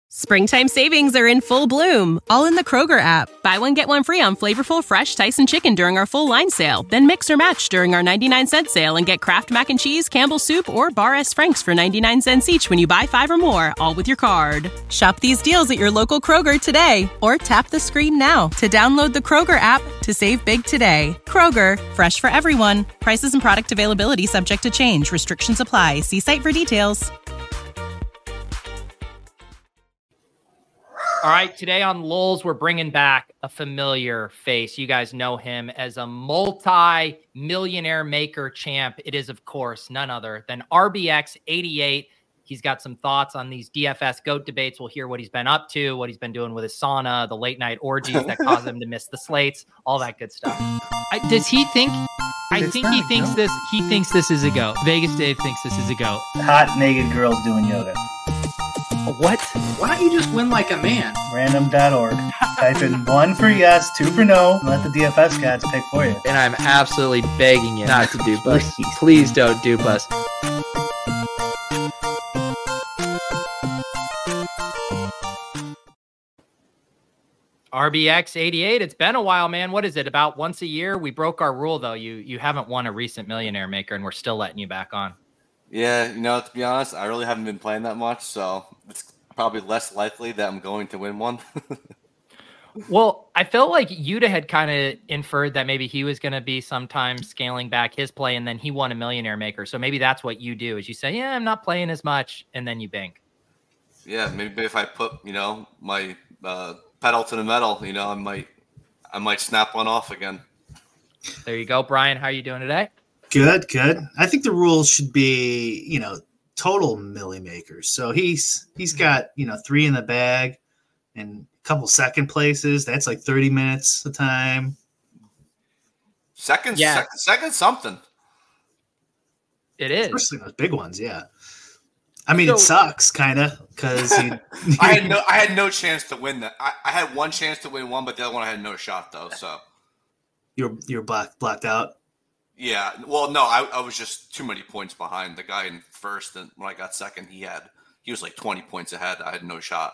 Springtime savings are in full bloom, all in the Kroger app. Buy one, get one free on flavorful, fresh Tyson chicken during our full line sale. Then mix or match during our 99-cent sale and get Kraft Mac and Cheese, Campbell's Soup, or Bar S. Frank's for 99 cents each when you buy 5 or more, all with your card. Shop these deals at your local Kroger today, or tap the screen now to download the Kroger app to save big today. Kroger, fresh for everyone. Prices and product availability subject to change. Restrictions apply. See site for details. All right, today on Lulz, we're bringing back a familiar face. You guys know him as a multi-millionaire maker champ. It is, of course, none other than RBX88. He's got some thoughts on these DFS GOAT debates. We'll hear what he's been up to, what he's been doing with his sauna, the late-night orgies that cause him to miss the slates, all that good stuff. Does he think... I think he thinks this. He thinks this is a GOAT. Vegas Dave thinks this is a GOAT. Hot naked girls doing yoga. What? Why don't you just win like a man? Random.org. Type in 1 for yes, 2 for no, and let the DFS gods pick for you. And I'm absolutely begging you not to dupe us. Please don't dupe us. RBX88, it's been a while, man. What is it, about once a year? We broke our rule, though. You haven't won a recent Millionaire Maker, and we're still letting you back on. Yeah, to be honest, I really haven't been playing that much, so it's probably less likely that I'm going to win one. Well, I felt like Yuta had kind of inferred that maybe he was going to be sometimes scaling back his play, and then he won a Millionaire Maker. So maybe that's what you do, is you say, yeah, I'm not playing as much, and then you bank. Yeah, maybe if I put, my pedal to the metal, I might snap one off again. There you go. Brian, how are you doing today? Good. I think the rules should be, total milli makers. So he's got, 3 in the bag and a couple second places. That's like 30 minutes a time. Second something. It is. Especially those big ones, yeah. I mean, it sucks kind of because I had no chance to win that. I had one chance to win one, but the other one I had no shot though. So you're blacked out. Yeah, well, no, I was just too many points behind the guy in first, and when I got second, he was like 20 points ahead. I had no shot.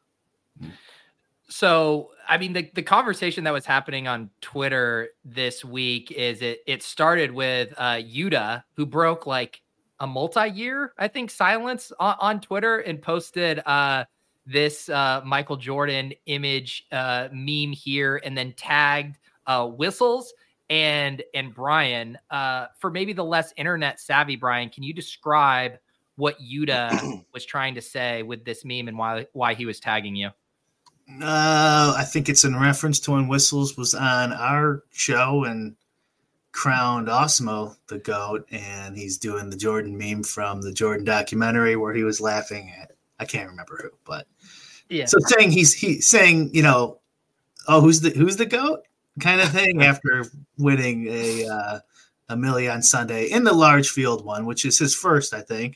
So, I mean, the conversation that was happening on Twitter this week is it started with Yuta, who broke like a multi-year, I think, silence on Twitter and posted this Michael Jordan image meme here, and then tagged Whistles and Brian. For maybe the less internet savvy Brian, can you describe what Yuta was trying to say with this meme and why he was tagging you? I think it's in reference to when Whistles was on our show and crowned Osmo the GOAT, and he's doing the Jordan meme from the Jordan documentary where he was laughing at, I can't remember who, but yeah. So saying he's saying, who's the GOAT kind of thing after winning a milli on Sunday in the large field one, which is his first, I think,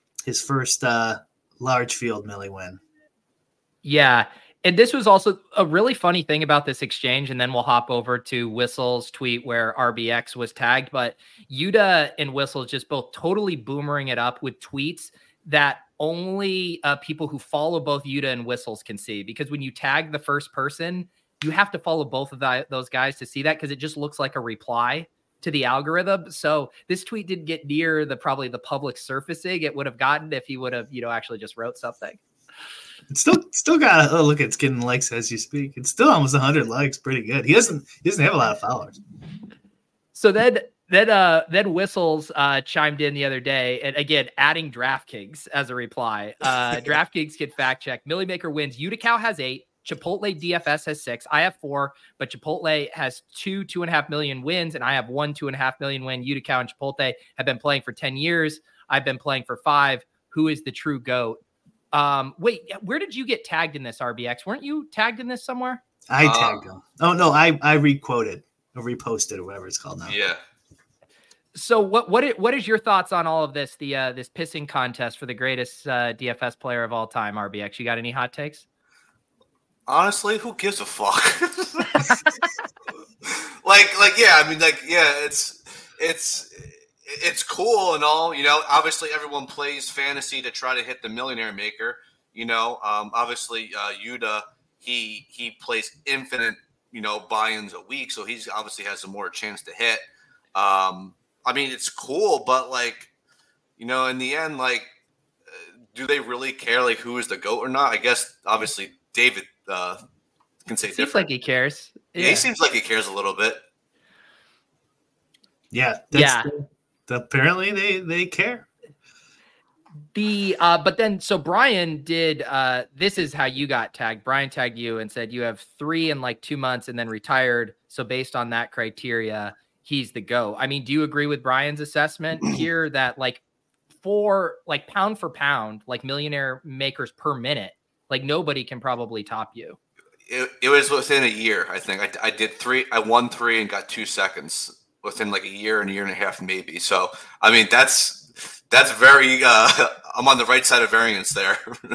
large field milli win. Yeah. And this was also a really funny thing about this exchange, and then we'll hop over to Whistle's tweet where RBX was tagged. But Yuta and Whistles just both totally boomering it up with tweets that only people who follow both Yuta and Whistles can see. Because when you tag the first person, you have to follow both of those guys to see that, because it just looks like a reply to the algorithm. So this tweet didn't get near probably the public surfacing it would have gotten if he would have, actually just wrote something. It's still got look, it's getting likes as you speak. It's still almost 100 likes, pretty good. He doesn't have a lot of followers. So then Whistles chimed in the other day, and again adding DraftKings as a reply. DraftKings can fact check. Millie Maker wins. Utica has 8. Chipotle DFS has 6. I have 4, but Chipotle has 2.5 million wins, and I have 2.5 million win. Utica and Chipotle have been playing for 10 years. I've been playing for 5. Who is the true GOAT? Wait, where did you get tagged in this, RBX? Weren't you tagged in this somewhere? I tagged him. Oh no, I requoted or reposted or whatever it's called now. Yeah. So what is your thoughts on all of this? This pissing contest for the greatest DFS player of all time, RBX. You got any hot takes? Honestly, who gives a fuck? It's cool and all, obviously everyone plays fantasy to try to hit the Millionaire Maker. Obviously Yuta, he plays infinite, buy-ins a week, so he's obviously has a more chance to hit. It's cool, but in the end, do they really care who is the GOAT or not? I guess obviously David can say Seems different. like he cares. Yeah, he seems like he cares a little bit. Yeah. Apparently they care. But then Brian did this is how you got tagged. Brian tagged you and said you have 3 in 2 months and then retired. So based on that criteria, he's the GOAT. Do you agree with Brian's assessment here that for pound for pound, millionaire makers per minute, nobody can probably top you? It was within a year, I think. I did 3. I won 3 and got 2 seconds within a year and a half, maybe. So, that's very, I'm on the right side of variance there.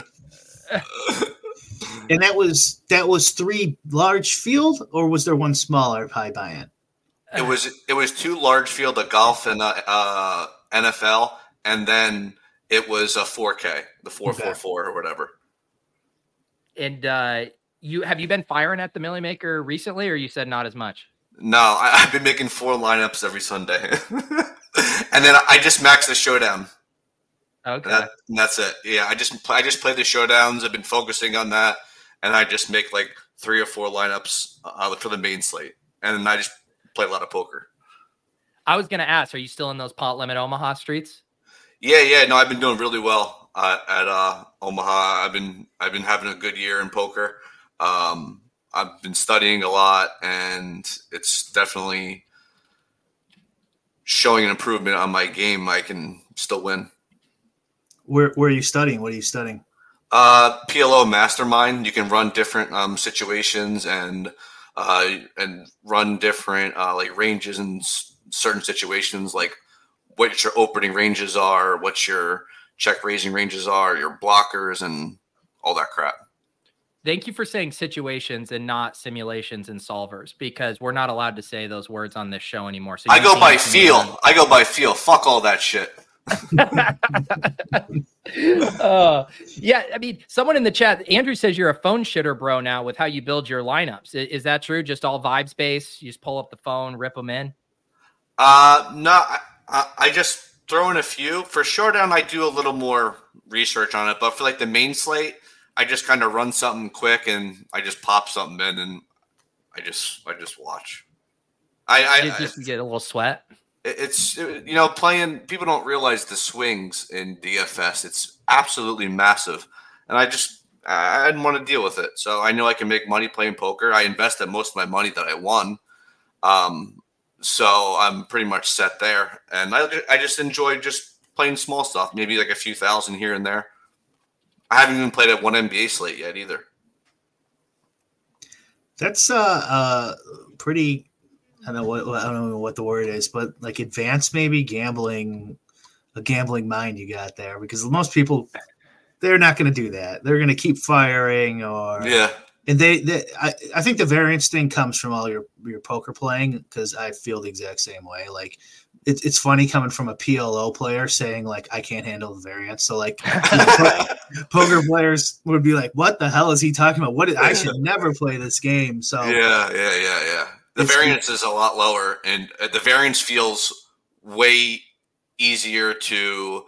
And that was 3 large field, or was there one smaller high buy-in? It was 2 large field, a golf and NFL, and then it was a 4K, the 444 or whatever. And have you been firing at the Millie Maker recently, or you said not as much? No, I've been making 4 lineups every Sunday. And then I just max the showdown. Okay. And that's it. Yeah, I just play the showdowns. I've been focusing on that, and I just make 3 or 4 lineups for the main slate, and then I just play a lot of poker. I was going to ask, are you still in those pot limit Omaha streets? Yeah. No, I've been doing really well at Omaha. I've been having a good year in poker. I've been studying a lot, and it's definitely showing an improvement on my game. I can still win. Where are you studying? What are you studying? PLO Mastermind. You can run different situations and run different ranges in certain situations, what your opening ranges are, what your check raising ranges are, your blockers, and all that crap. Thank you for saying situations and not simulations and solvers, because we're not allowed to say those words on this show anymore. So I go by feel. Fuck all that shit. Someone in the chat, Andrew says you're a phone shitter, bro, now with how you build your lineups. Is that true? Just all vibes based? You just pull up the phone, rip them in? No, I just throw in a few. For showdown, I do a little more research on it, but for the main slate, I just kind of run something quick and I just pop something in and I just watch. I just get a little sweat. It's playing. People don't realize the swings in DFS. It's absolutely massive, and I didn't want to deal with it. So I know I can make money playing poker. I invested most of my money that I won, so I'm pretty much set there. And I just enjoy just playing small stuff, maybe a few thousand here and there. I haven't even played at one NBA slate yet either. That's pretty. I don't know what the word is, but advanced maybe gambling mind you got there, because most people, they're not going to do that. They're going to keep firing yeah. And I think the variance thing comes from all your poker playing, because I feel the exact same way. It's funny coming from a PLO player saying I can't handle the variance. So poker players would be what the hell is he talking about? I should never play this game. So yeah. The variance is a lot lower, and the variance feels way easier to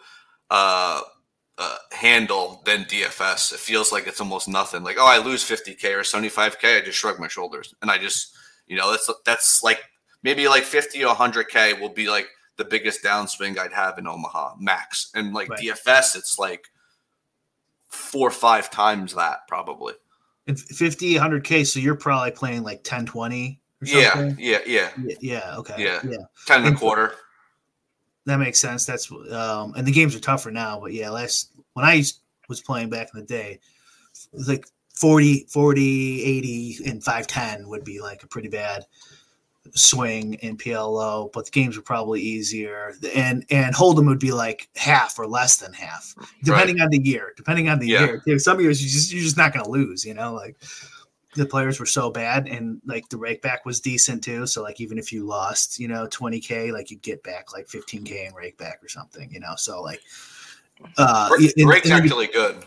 handle than DFS. It feels like it's almost nothing. I lose 50K or 75K, I just shrug my shoulders, and I just, that's maybe 50 or 100K will be the biggest downswing I'd have in Omaha max, and right. DFS, it's 4 or 5 times that probably. And 50, 100K, so you're probably playing 10, 20. Yeah. Okay. Yeah. 10 and a quarter. That makes sense. That's and the games are tougher now, but when I was playing back in the day, it was 40, 80, and 5-10 would be a pretty bad swing in PLO, but the games were probably easier, and Hold'em would be half or less than half, depending on the year. Year, some years you're just not going to lose. The players were so bad, and the rake back was decent too. So even if you lost, 20K, you'd get back 15K in rake back or something. So rake's actually good.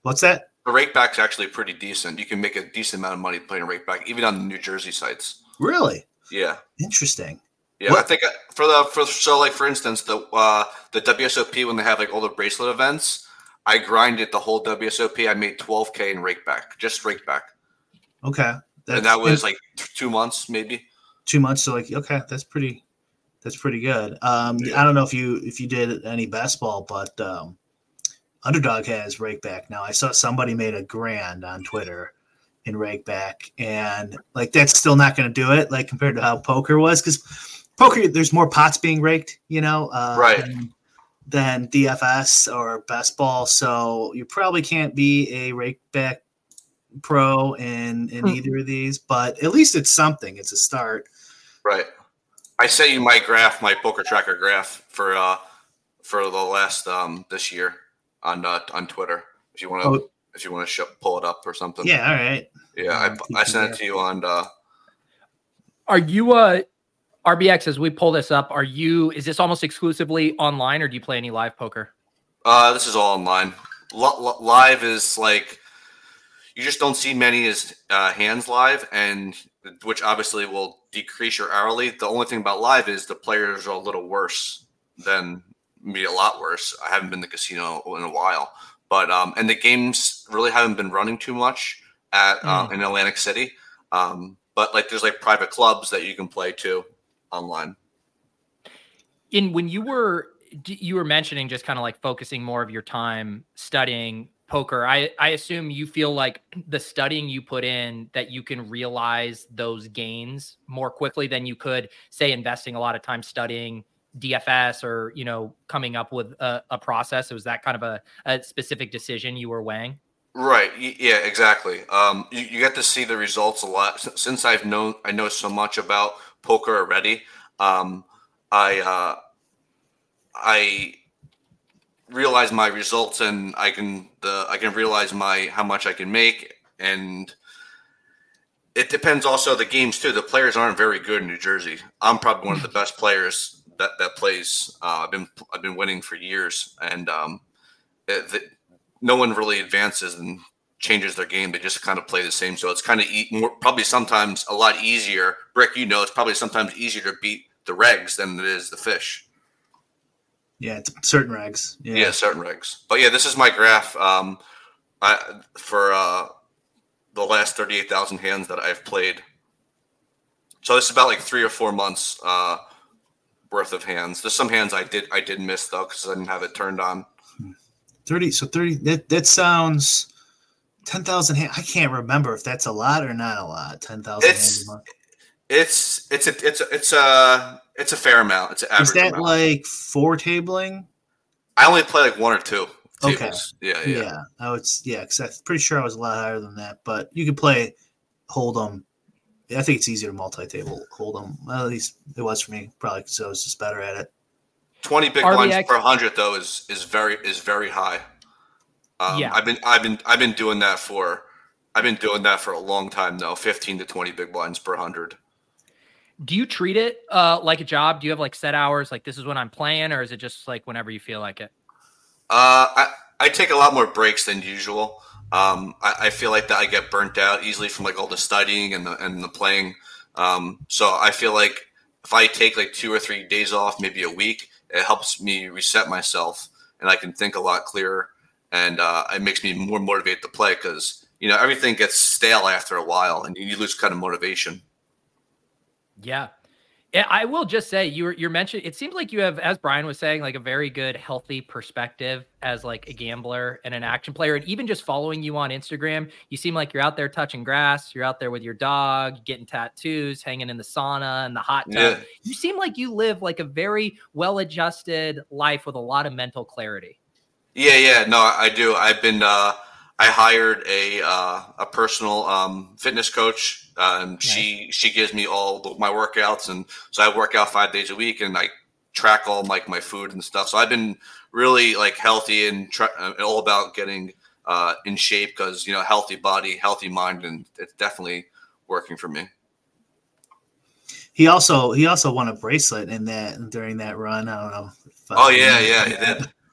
What's that? The rakeback's actually pretty decent. You can make a decent amount of money playing rakeback, even on the New Jersey sites. Really? Yeah. Interesting. Yeah, What? I think for instance, the WSOP, when they have like all the bracelet events, I grinded the whole WSOP. I made 12K in rakeback, just rakeback. Okay. And that was like 2 months, maybe. 2 months. So like, okay, that's pretty good. I don't know if you did any best ball, but Underdog has rakeback now. I saw somebody made $1,000 on Twitter in rakeback, and like that's still not going to do it, like compared to how poker was, because poker there's more pots being raked, Right. than DFS or best ball. So you probably can't be a rakeback pro in either of these, but at least it's something. It's a start. Right. I sent you my poker tracker graph for the last this year on Twitter. If you want to pull it up or something. Yeah. All right. Yeah, I sent it to you on. Are you RBX? As we pull this up, is this almost exclusively online, or do you play any live poker? This is all online. Live is like you just don't see many as hands live, and which obviously will decrease your hourly. The only thing about live is the players are a little worse than maybe a lot worse. I haven't been to the casino in a while, but and the games really haven't been running too much at in Atlantic City. But like there's like private clubs that you can play too online. When you were mentioning just kind of like focusing more of your time studying poker, I assume you feel like the studying you put in that you can realize those gains more quickly than you could, say, investing a lot of time studying DFS or, coming up with a process. Was that kind of a specific decision you were weighing? Right. Yeah, exactly. You get to see the results a lot. Since I know so much about poker already. I realize my results, and I can realize how much I can make, and it depends also the games too. The players aren't very good in New Jersey. I'm probably one of the best players that plays. I've been winning for years, and no one really advances and changes their game. They just kind of play the same. So it's kind of probably sometimes a lot easier. Brick, it's probably sometimes easier to beat the regs than it is the fish. Yeah, it's certain regs. Yeah, certain regs. But yeah, this is my graph for the last 38,000 hands that I've played. So this is about like 3 or 4 months worth of hands. There's some hands I did miss though because I didn't have it turned on. 30. So 30. That sounds 10,000 hands. I can't remember if that's a lot or not a lot. 10,000 hands a month. It's a fair amount. It's an average. Is that amount. like 4 tabling? I only play like 1 or 2 tables. Okay. Yeah. Because I'm pretty sure I was a lot higher than that. But you could play Hold'em. I think it's easier to multi-table Hold'em. Well, at least it was for me, probably because I was just better at it. 20 big blinds per 100 though is very high. Yeah. I've been doing that for a long time though. 15 to 20 big blinds per 100. Do you treat it like a job? Do you have like set hours, like this is when I'm playing, or is it just like whenever you feel like it? I take a lot more breaks than usual. I feel like that I get burnt out easily from like all the studying and the playing. So I feel like if I take like 2 or 3 days off, maybe a week, it helps me reset myself and I can think a lot clearer, and it makes me more motivated to play because everything gets stale after a while and you lose kind of motivation. Yeah. I will just say you're mentioning, it seems like you have, as Brian was saying, like a very good, healthy perspective as like a gambler and an action player. And even just following you on Instagram, you seem like you're out there touching grass. You're out there with your dog, getting tattoos, hanging in the sauna and the hot tub. Yeah. You seem like you live like a very well-adjusted life with a lot of mental clarity. Yeah. No, I do. I've been, I hired a personal fitness coach. Nice. She gives me all my workouts, and so I work out 5 days a week, and I track all like my food and stuff. So I've been really like healthy and all about getting in shape because healthy body, healthy mind, and it's definitely working for me. He also won a bracelet during that run. I don't know. Yeah, he did.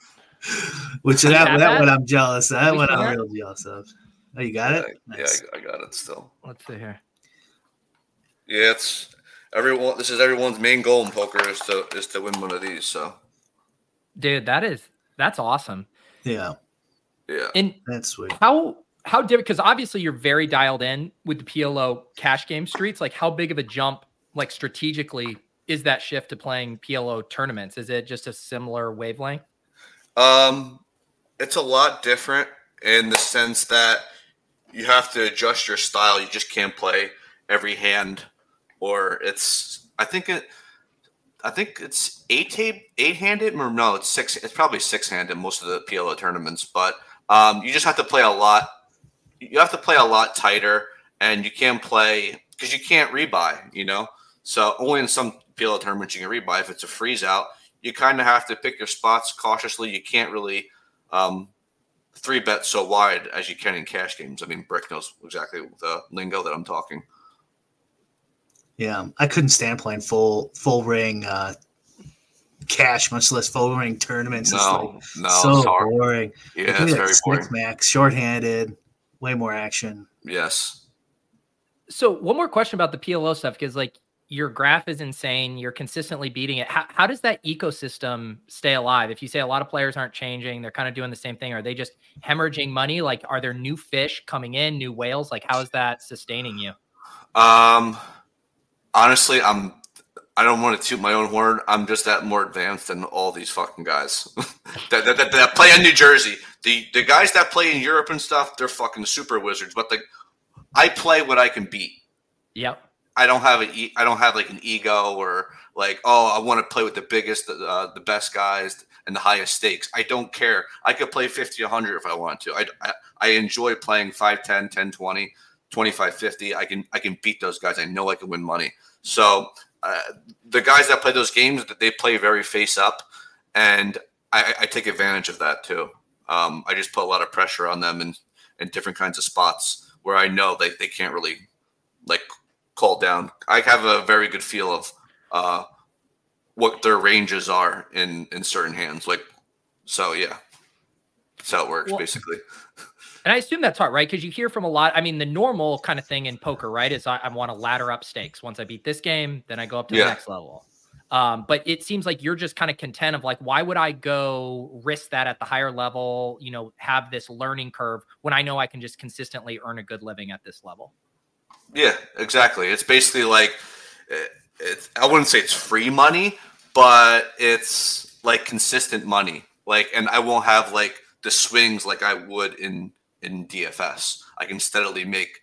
Which that one I'm jealous of. That We one see I'm that? real jealous of. Oh, you got it? Nice. I got it still. Let's see here. Yeah, it's everyone. This is everyone's main goal in poker is to win one of these. So, Dude, that's awesome. Yeah, And that's sweet. how different, because obviously you're very dialed in with the PLO cash game streets. Like, how big of a jump, like strategically, is that shift to playing PLO tournaments? Is it just a similar wavelength? It's a lot different in the sense that you have to adjust your style. You just can't play every hand, or I think it's eight-handed, or no, it's six. It's probably six-handed most of the PLO tournaments, but you just have to play a lot. You have to play a lot tighter, and you can't play because you can't rebuy. So only in some PLO tournaments you can rebuy. If it's a freeze out, you kind of have to pick your spots cautiously. You can't really 3-bet so wide as you can in cash games. I mean, Brick knows exactly the lingo that I'm talking. Yeah, I couldn't stand playing full ring cash, much less full ring tournaments. No, so it's hard. boring. Yeah, it's very boring. Max, shorthanded, way more action. Yes. So one more question about the PLO stuff, because like your graph is insane. You're consistently beating it. How does that ecosystem stay alive? If you say a lot of players aren't changing, they're kind of doing the same thing. Are they just hemorrhaging money? Like, are there new fish coming in, new whales? Like, how is that sustaining you? Honestly, I don't want to toot my own horn. I'm just that more advanced than all these fucking guys that play in New Jersey. The guys that play in Europe and stuff, they're fucking super wizards. But I play what I can beat. Yep. I don't have like an ego or like, oh, I want to play with the biggest, the best guys and the highest stakes. I don't care. I could play 50, 100 if I want to. I enjoy playing 5, 10, 10, 20, 25, 50. I can beat those guys. I know I can win money. So the guys that play those games, they play very face up, and I take advantage of that too. I just put a lot of pressure on them in different kinds of spots where I know they can't really like call down. I have a very good feel of what their ranges are in certain hands. Like, so yeah, that's how it works basically. And I assume that's hard, right? Because you hear from a lot. I mean, the normal kind of thing in poker, right, is I want to ladder up stakes. Once I beat this game, then I go up to the next level. But it seems like you're just kind of content of like, why would I go risk that at the higher level, have this learning curve when I know I can just consistently earn a good living at this level? Yeah, exactly. It's basically like, I wouldn't say it's free money, but it's like consistent money. Like, and I won't have like the swings like I would in DFS. I can steadily make,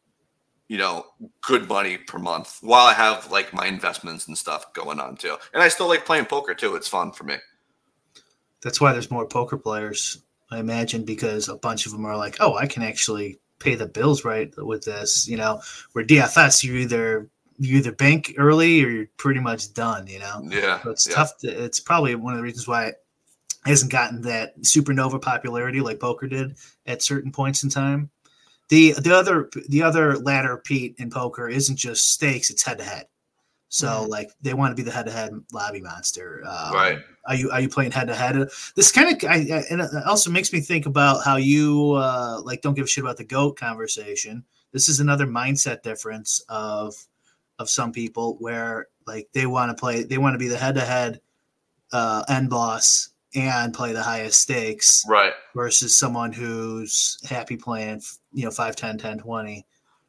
good money per month while I have like my investments and stuff going on too. And I still like playing poker too. It's fun for me. That's why there's more poker players, I imagine, because a bunch of them are like, oh, I can actually pay the bills right with this, where DFS, you either bank early or you're pretty much done, Yeah. So it's tough. It's probably one of the reasons why it hasn't gotten that supernova popularity like poker did at certain points in time. The other ladder, Pete, in poker isn't just stakes; it's head to head. So like they want to be the head to head lobby monster. Right? Are you playing head to head? This kind of and it also makes me think about how you don't give a shit about the GOAT conversation. This is another mindset difference of some people where like they want to be the head to head end boss and play the highest stakes, right? Versus someone who's happy playing, 5, 10, 10, 20.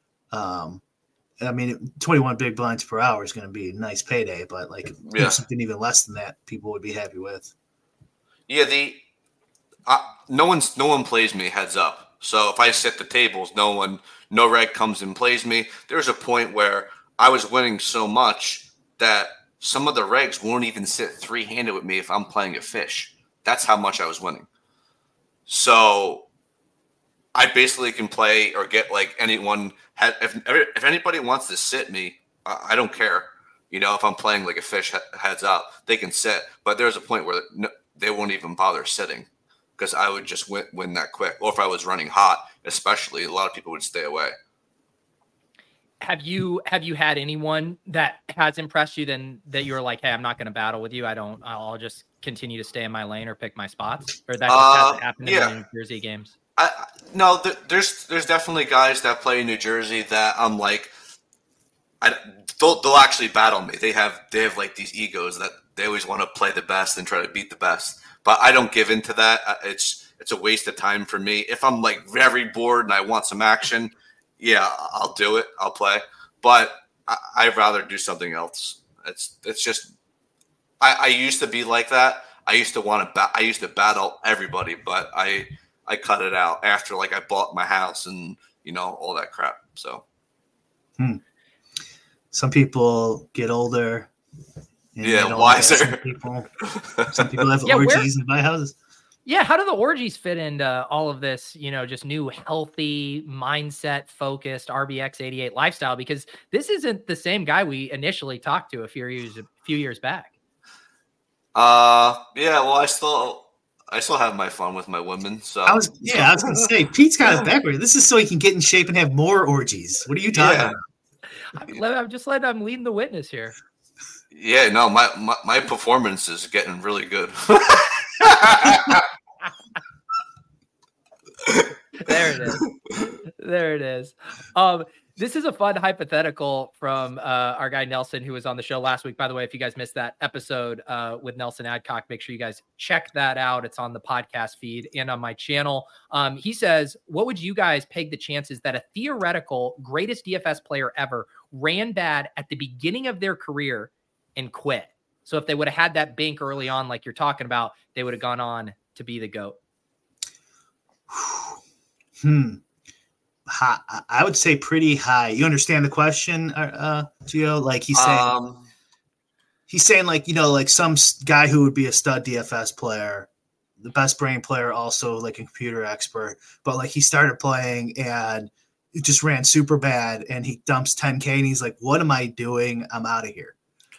I mean, 21 big blinds per hour is going to be a nice payday, but something even less than that, people would be happy with. Yeah, no one plays me heads up. So if I set the tables, no reg comes and plays me. There's a point where I was winning so much that some of the regs won't even sit 3-handed with me if I'm playing a fish. That's how much I was winning. So I basically can play or get like anyone. If anybody wants to sit me, I don't care. If I'm playing like a fish heads up, they can sit. But there's a point where they won't even bother sitting because I would just win that quick. Or if I was running hot, especially, a lot of people would stay away. Have you had anyone that has impressed you then that you're like, hey, I'm not going to battle with you. I'll just continue to stay in my lane or pick my spots, or that just hasn't happened in the New Jersey games? No, there's definitely guys that play in New Jersey that I'm like, they'll actually battle me. They have like these egos that they always want to play the best and try to beat the best. But I don't give into that. It's a waste of time for me. If I'm like very bored and I want some action, yeah, I'll do it. I'll play. But I'd rather do something else. It's just I used to be like that. I used to battle everybody, but I cut it out after like I bought my house and all that crap. So some people get older. Yeah, wiser. Some people have orgies and buy houses. Yeah, how do the orgies fit into all of this, just new healthy, mindset-focused RBX88 lifestyle? Because this isn't the same guy we initially talked to a few years back. Yeah, well, I still have my fun with my women. So I was gonna say Pete's got it backwards. This is so he can get in shape and have more orgies. What are you talking about? I'm just letting I'm leading the witness here. Yeah, no, my performance is getting really good. There it is. This is a fun hypothetical from our guy Nelson, who was on the show last week. By the way, if you guys missed that episode with Nelson Adcock, make sure you guys check that out. It's on the podcast feed and on my channel. He says, what would you guys peg the chances that a theoretical greatest DFS player ever ran bad at the beginning of their career and quit? So if they would have had that bank early on, like you're talking about, they would have gone on to be the GOAT. I would say pretty high. You understand the question, Gio? Like he's saying like, like some guy who would be a stud DFS player, the best brain player, also like a computer expert, but like he started playing and it just ran super bad and he dumps 10K and he's like, what am I doing? I'm out of here.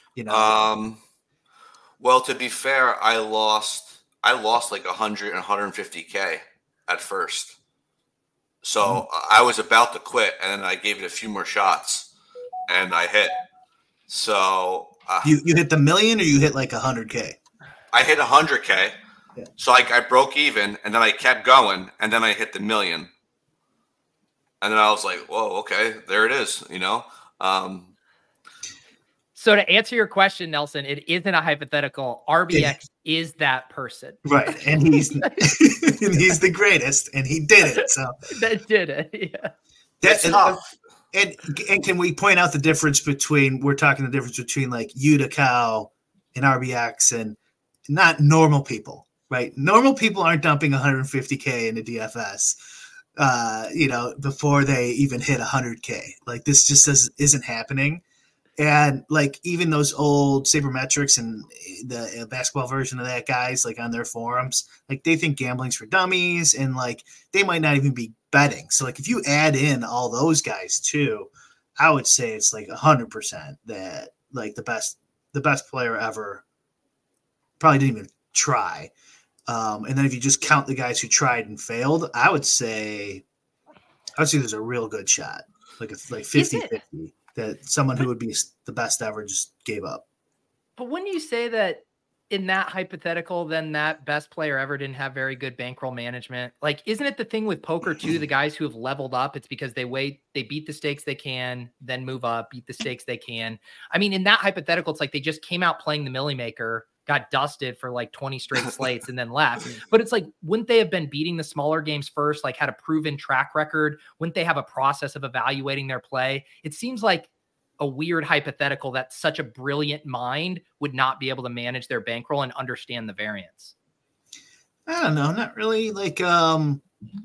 Well, to be fair, I lost like 100 and 150K at first. So I was about to quit, and then I gave it a few more shots, and I hit. So you hit the million, or you hit like 100K? I hit 100K. Yeah. So I broke even, and then I kept going, and then I hit the million. And then I was like, whoa, okay, there it is, So to answer your question, Nelson, it isn't a hypothetical. RBX is that person. Right. And he's he's the greatest, and he did it. So that did it. Yeah. That's tough. And can we point out the difference between like Yuta Cow and RBX and not normal people, right? Normal people aren't dumping 150K into DFS, before they even hit 100K. Like this just isn't happening. And like even those old sabermetrics and the basketball version of that guys, like on their forums, like they think gambling's for dummies and like they might not even be betting. So like if you add in all those guys too, I would say it's like 100% that like the best player ever probably didn't even try. And then if you just count the guys who tried and failed, I would say there's a real good shot, like 50-50. That someone who would be the best ever just gave up. But wouldn't you say that in that hypothetical, then that best player ever didn't have very good bankroll management? Like, isn't it the thing with poker too? The guys who have leveled up, it's because they beat the stakes they can, then move up, beat the stakes they can. I mean, in that hypothetical, it's like they just came out playing the Millie Maker, got dusted for like 20 straight slates and then left. But it's like, wouldn't they have been beating the smaller games first, like had a proven track record? Wouldn't they have a process of evaluating their play? It seems like a weird hypothetical that such a brilliant mind would not be able to manage their bankroll and understand the variance. I don't know. Not really. Like, playing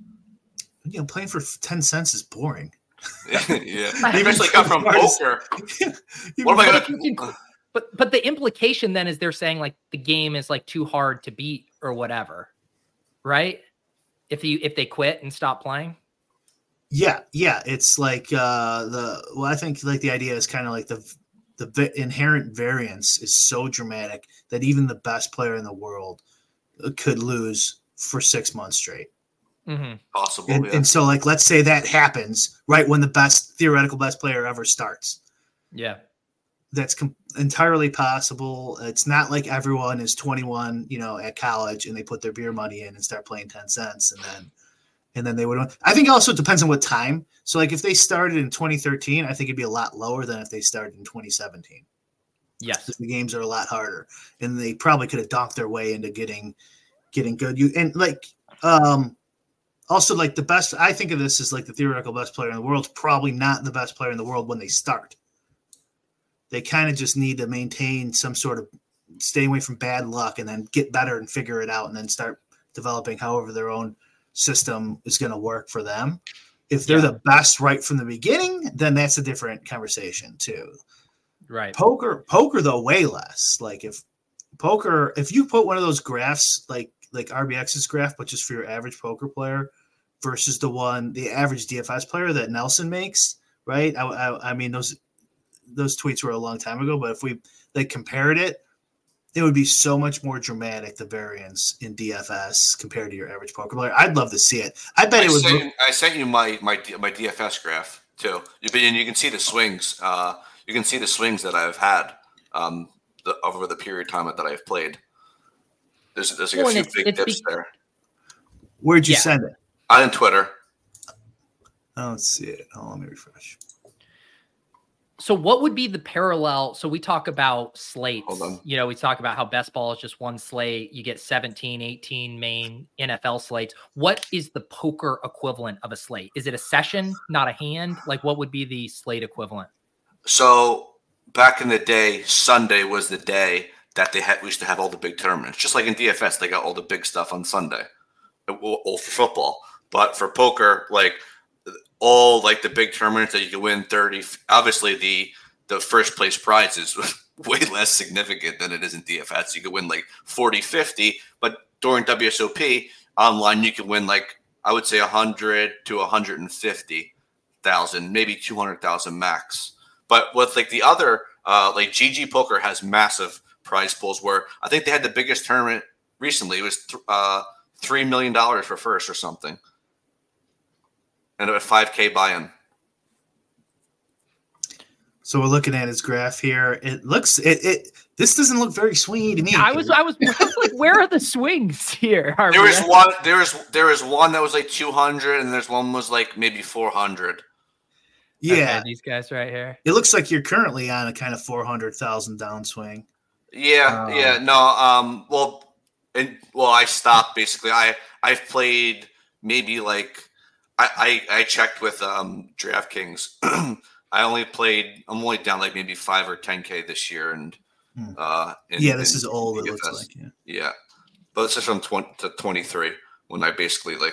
for 10 cents is boring. Yeah. Especially come from poker. What am I going to But the implication then is they're saying like the game is like too hard to beat or whatever, right? If they quit and stop playing. Yeah. It's like I think like the idea is kind of like the inherent variance is so dramatic that even the best player in the world could lose for 6 months straight. Possible. And so, like, let's say that happens right when the theoretical best player ever starts. Yeah. That's entirely possible. It's not like everyone is 21, at college and they put their beer money in and start playing 10 cents and then they would. I think also it depends on what time. So like if they started in 2013, I think it'd be a lot lower than if they started in 2017. Yes. The games are a lot harder and they probably could have donked their way into getting good. Also like the best, I think of this as like the theoretical best player in the world is probably not the best player in the world when they start. They kind of just need to maintain some sort of stay away from bad luck and then get better and figure it out and then start developing however their own system is going to work for them. If they're the best right from the beginning, then that's a different conversation too. Right. Poker though, way less. Like if you put one of those graphs like RBX's graph, but just for your average poker player versus the average DFS player that Nelson makes, right? I mean, those tweets were a long time ago, but if we compared it, it would be so much more dramatic, the variance in DFS compared to your average poker player. I'd love to see it. I bet it would. I sent you my DFS graph too. You can see the swings. You can see the swings that I've had over the period of time that I've played. There's a few big dips there. Where'd you send it? On Twitter. I don't see it. Let me refresh. So what would be the parallel? So we talk about slates. Hold on. We talk about how best ball is just one slate. You get 17, 18 main NFL slates. What is the poker equivalent of a slate? Is it a session, not a hand? Like what would be the slate equivalent? So back in the day, Sunday was the day that we used to have all the big tournaments. Just like in DFS, they got all the big stuff on Sunday. All for football. But for poker, like all like the big tournaments that you can win 30. Obviously, the first place prize is way less significant than it is in DFS. You could win like 40, 50, but during WSOP online, you can win like I would say 100 to 150,000, maybe 200,000 max. But with like the other, like GG Poker has massive prize pools where I think they had the biggest tournament recently. It was $3 million for first or something. And a 5K buy-in. So we're looking at his graph here. It looks this doesn't look very swingy to me. I was like, where are the swings here? There is one that was like 200, and there's one was like maybe 400. Yeah, okay, these guys right here. It looks like you're currently on a kind of 400,000 downswing. Yeah, no. Well, I stopped basically. I've played maybe like. I checked with DraftKings. I'm only down like maybe 5 or 10K this year, and this is old. It looks like yeah, but it's just from 20 to 23 when I basically like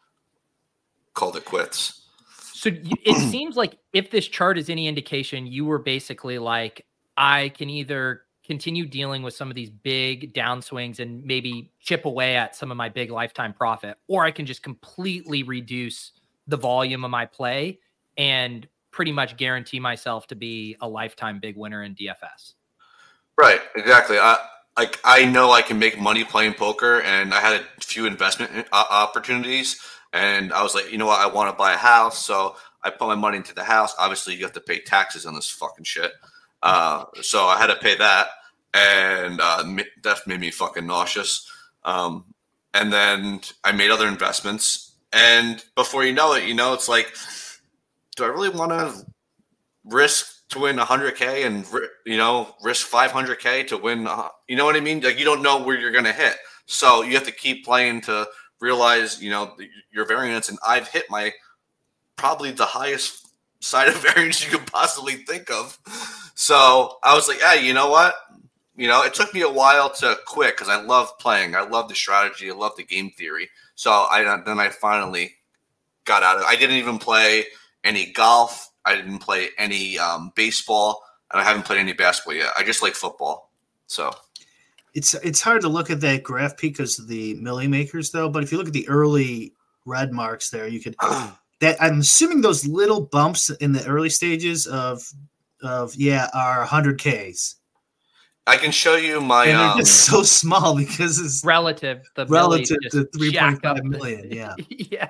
called it quits. So it seems like if this chart is any indication, you were basically like, I can either continue dealing with some of these big downswings and maybe chip away at some of my big lifetime profit, or I can just completely reduce the volume of my play and pretty much guarantee myself to be a lifetime big winner in DFS. Right. Exactly. I know I can make money playing poker, and I had a few investment opportunities, and I was like, you know what? I want to buy a house. So I put my money into the house. Obviously you have to pay taxes on this fucking shit. So I had to pay that, and that made me fucking nauseous. And then I made other investments, and before you know it, it's like, do I really want to risk to win 100K and risk 500K to win? You know what I mean? Like, you don't know where you're going to hit, so you have to keep playing to realize your variance. And I've hit my probably the highest side of variance you could possibly think of. So I was like, hey, you know what? It took me a while to quit because I love playing. I love the strategy. I love the game theory. So I finally got out of it. I didn't even play any golf. I didn't play any baseball, and I haven't played any basketball yet. I just like football. So it's hard to look at that graph because of the milli makers, though. But if you look at the early red marks there, you could that I'm assuming those little bumps in the early stages of are 100Ks. I can show you my. And they're just so small because it's relative to relative just to jack up 3.5 million. Yeah. yeah.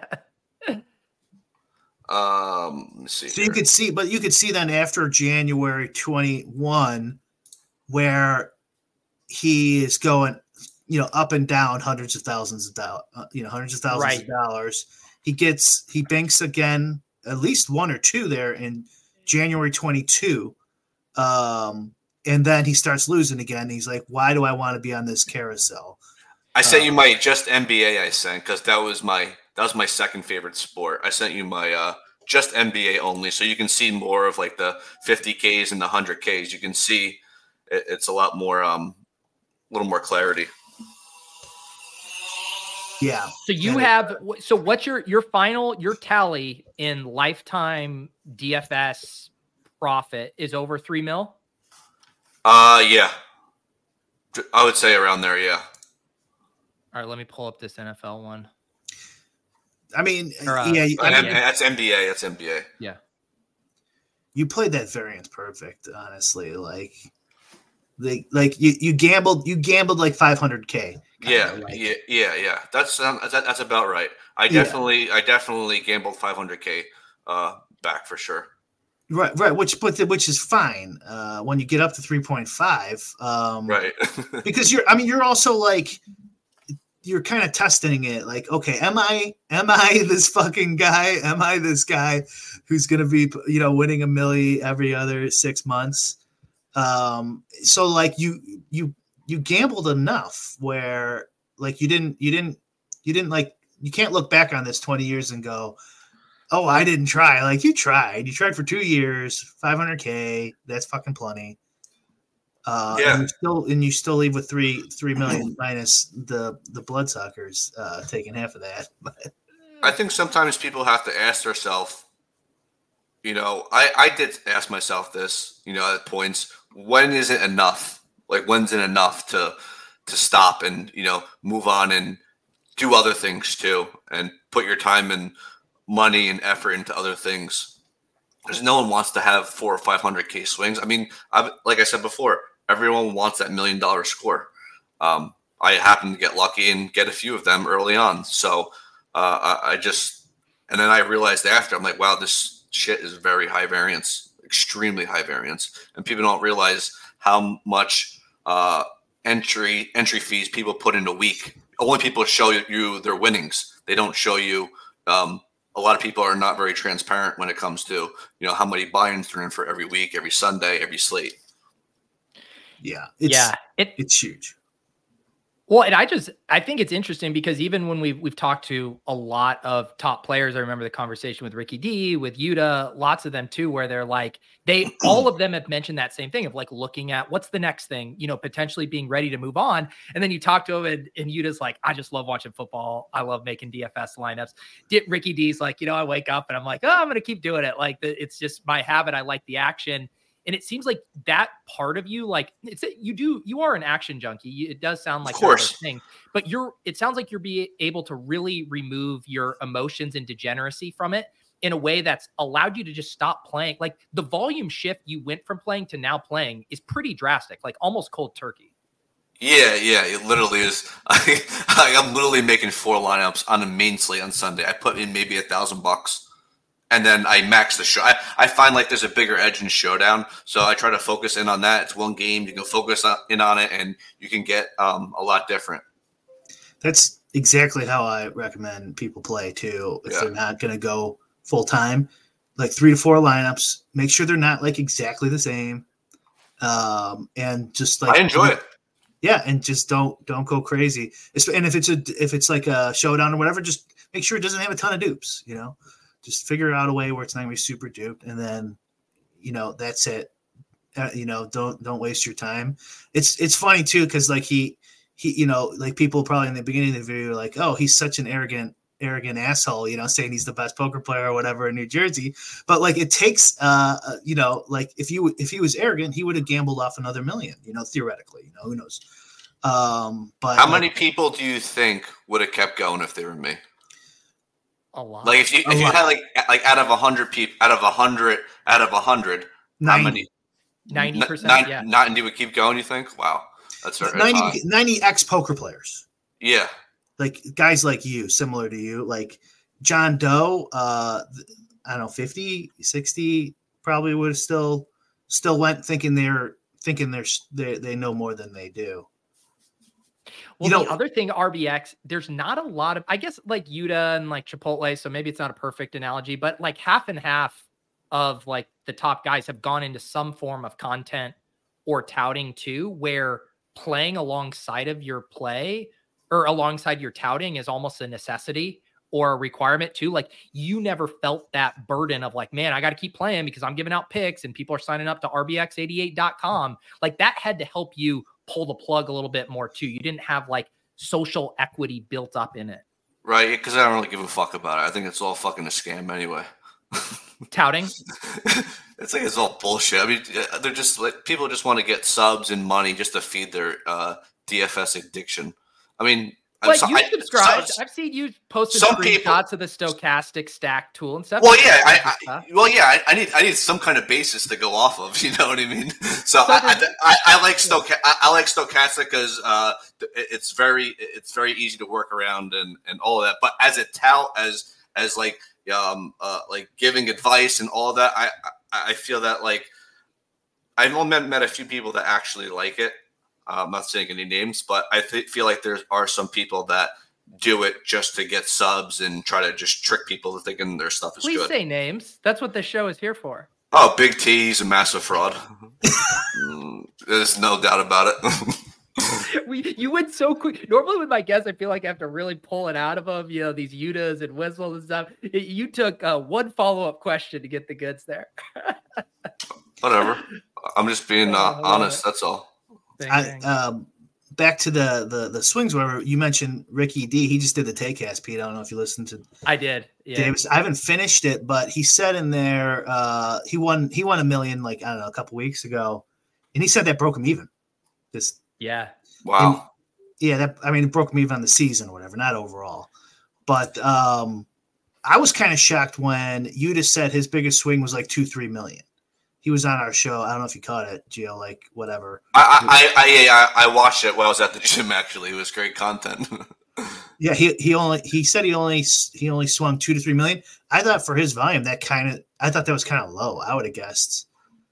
Let me see. So you could see, but you could see then after January 21, where he is going, up and down hundreds of thousands of dollars, hundreds of thousands of dollars. He banks again, at least one or two there in January 22. And then he starts losing again. He's like, why do I want to be on this carousel? I sent you my just NBA I sent because that was my second favorite sport. I sent you my just NBA only, so you can see more of like the 50Ks and the 100Ks. You can see it's a lot more, little more clarity. Yeah. So what's your tally in lifetime DFS profit is over $3 million? Yeah. I would say around there, yeah. All right, let me pull up this NFL one. I mean, that's NBA. That's NBA. Yeah. You played that variance perfect, honestly. Like you gambled like 500K. Yeah. That's about right. I definitely gambled 500K back for sure. Right, which is fine when you get up to 3.5. Right, because you're also like you're kind of testing it. Like, okay, am I this fucking guy? Am I this guy who's gonna be winning $1 million every other 6 months? So like you gambled enough where like you didn't like you can't look back on this 20 years and go, oh, I didn't try. Like you tried for 2 years, 500K. That's fucking plenty. Yeah. And you still leave with 3 million minus the Bloodsuckers taking half of that. But I think sometimes people have to ask themselves, I did ask myself this, at points, when is it enough? Like when's it enough to stop and, move on and do other things too and put your time and money and effort into other things. Because no one wants to have 400 or 500K swings. I mean, like I said before, everyone wants that $1 million score. I happened to get lucky and get a few of them early on. So and then I realized after, I'm like, wow, this shit is very high variance, extremely high variance. And people don't realize how much entry fees people put in a week. Only people show you their winnings. They don't show you a lot of people are not very transparent when it comes to, how many buy-ins they're in for every week, every Sunday, every slate. Yeah. It's huge. Well, and I think it's interesting because even when we've talked to a lot of top players, I remember the conversation with Ricky D, with Yuta, lots of them too, where they're like, all of them have mentioned that same thing of like looking at what's the next thing, potentially being ready to move on. And then you talk to him and Yuta's like, I just love watching football. I love making DFS lineups. Ricky D's like, I wake up and I'm like, oh, I'm going to keep doing it. Like it's just my habit. I like the action. And it seems like that part of you, like you are an action junkie. It does sound like a thing, but it sounds like you're able to really remove your emotions and degeneracy from it in a way that's allowed you to just stop playing. Like the volume shift you went from playing to now playing is pretty drastic, like almost cold turkey. Yeah, it literally is. I'm literally making 4 lineups on a main slate on Sunday. I put in maybe $1,000. And then I max the show. I find like there's a bigger edge in Showdown, so I try to focus in on that. It's one game. You can focus in on it, and you can get a lot different. That's exactly how I recommend people play too. If they're not going to go full time, like 3 to 4 lineups. Make sure they're not like exactly the same, and just like I enjoy it. Yeah, and just don't go crazy. And if it's like a Showdown or whatever, just make sure it doesn't have a ton of dupes. Just figure out a way where it's not going to be super duped, and then, that's it. Don't waste your time. It's funny too because like he like people probably in the beginning of the video were like, oh, he's such an arrogant asshole, saying he's the best poker player or whatever in New Jersey. But like it takes, like if he was arrogant, he would have gambled off another $1 million, theoretically. Who knows? But how many people do you think would have kept going if they were me? A lot. Like if you had like out of 100 people, out of 100, how many? 90%. Yeah. Not, and you would keep going. You think? Wow, that's very 90 ex-poker players. Yeah. Like guys like you, similar to you, like John Doe, I don't know, 50, 60, probably would have still went thinking they know more than they do. Well, the other thing, RBX, there's not a lot of, I guess, like Yuta and like Chipotle, so maybe it's not a perfect analogy, but like half and half of like the top guys have gone into some form of content or touting too, where playing alongside of your play or alongside your touting is almost a necessity or a requirement too. Like you never felt that burden of like, man, I got to keep playing because I'm giving out picks and people are signing up to rbx88.com. Like that had to help you pull the plug a little bit more too. You didn't have like social equity built up in it. Right. Because I don't really give a fuck about it. I think it's all fucking a scam anyway. Touting. It's like it's all bullshit. I mean, they're just like people just want to get subs and money just to feed their DFS addiction. I mean, but you subscribed. I've seen you posted screenshots of the stochastic stack tool and stuff. Well, yeah, I need some kind of basis to go off of. You know what I mean? So I like stochastic because it's very easy to work around and all of that. But as a tout, as like giving advice and all of that, I feel that like I've only met a few people that actually like it. I'm not saying any names, but I feel like there are some people that do it just to get subs and try to just trick people to thinking their stuff is good. Please say names. That's what this show is here for. Oh, Big T, he's a massive fraud. There's no doubt about it. You went so quick. Normally with my guests, I feel like I have to really pull it out of them. You know, these Yutas and whistles and stuff. You took one follow-up question to get the goods there. Whatever. I'm just being honest. That's all. Back to the swings, whatever you mentioned, Ricky D. He just did the Takecast, Pete. I don't know if you listened to. I did. Yeah. Davis. I haven't finished it, but he said in there he won $1 million like I don't know a couple weeks ago, and he said that broke him even. Just wow. It broke him even on the season or whatever, not overall. But I was kind of shocked when Yuta said his biggest swing was like 2-3 million. He was on our show. I don't know if you caught it, Gio, like whatever. I watched it while I was at the gym. Actually, it was great content. Yeah, he said he only swung 2 to 3 million. I thought for his volume I thought that was kind of low. I would have guessed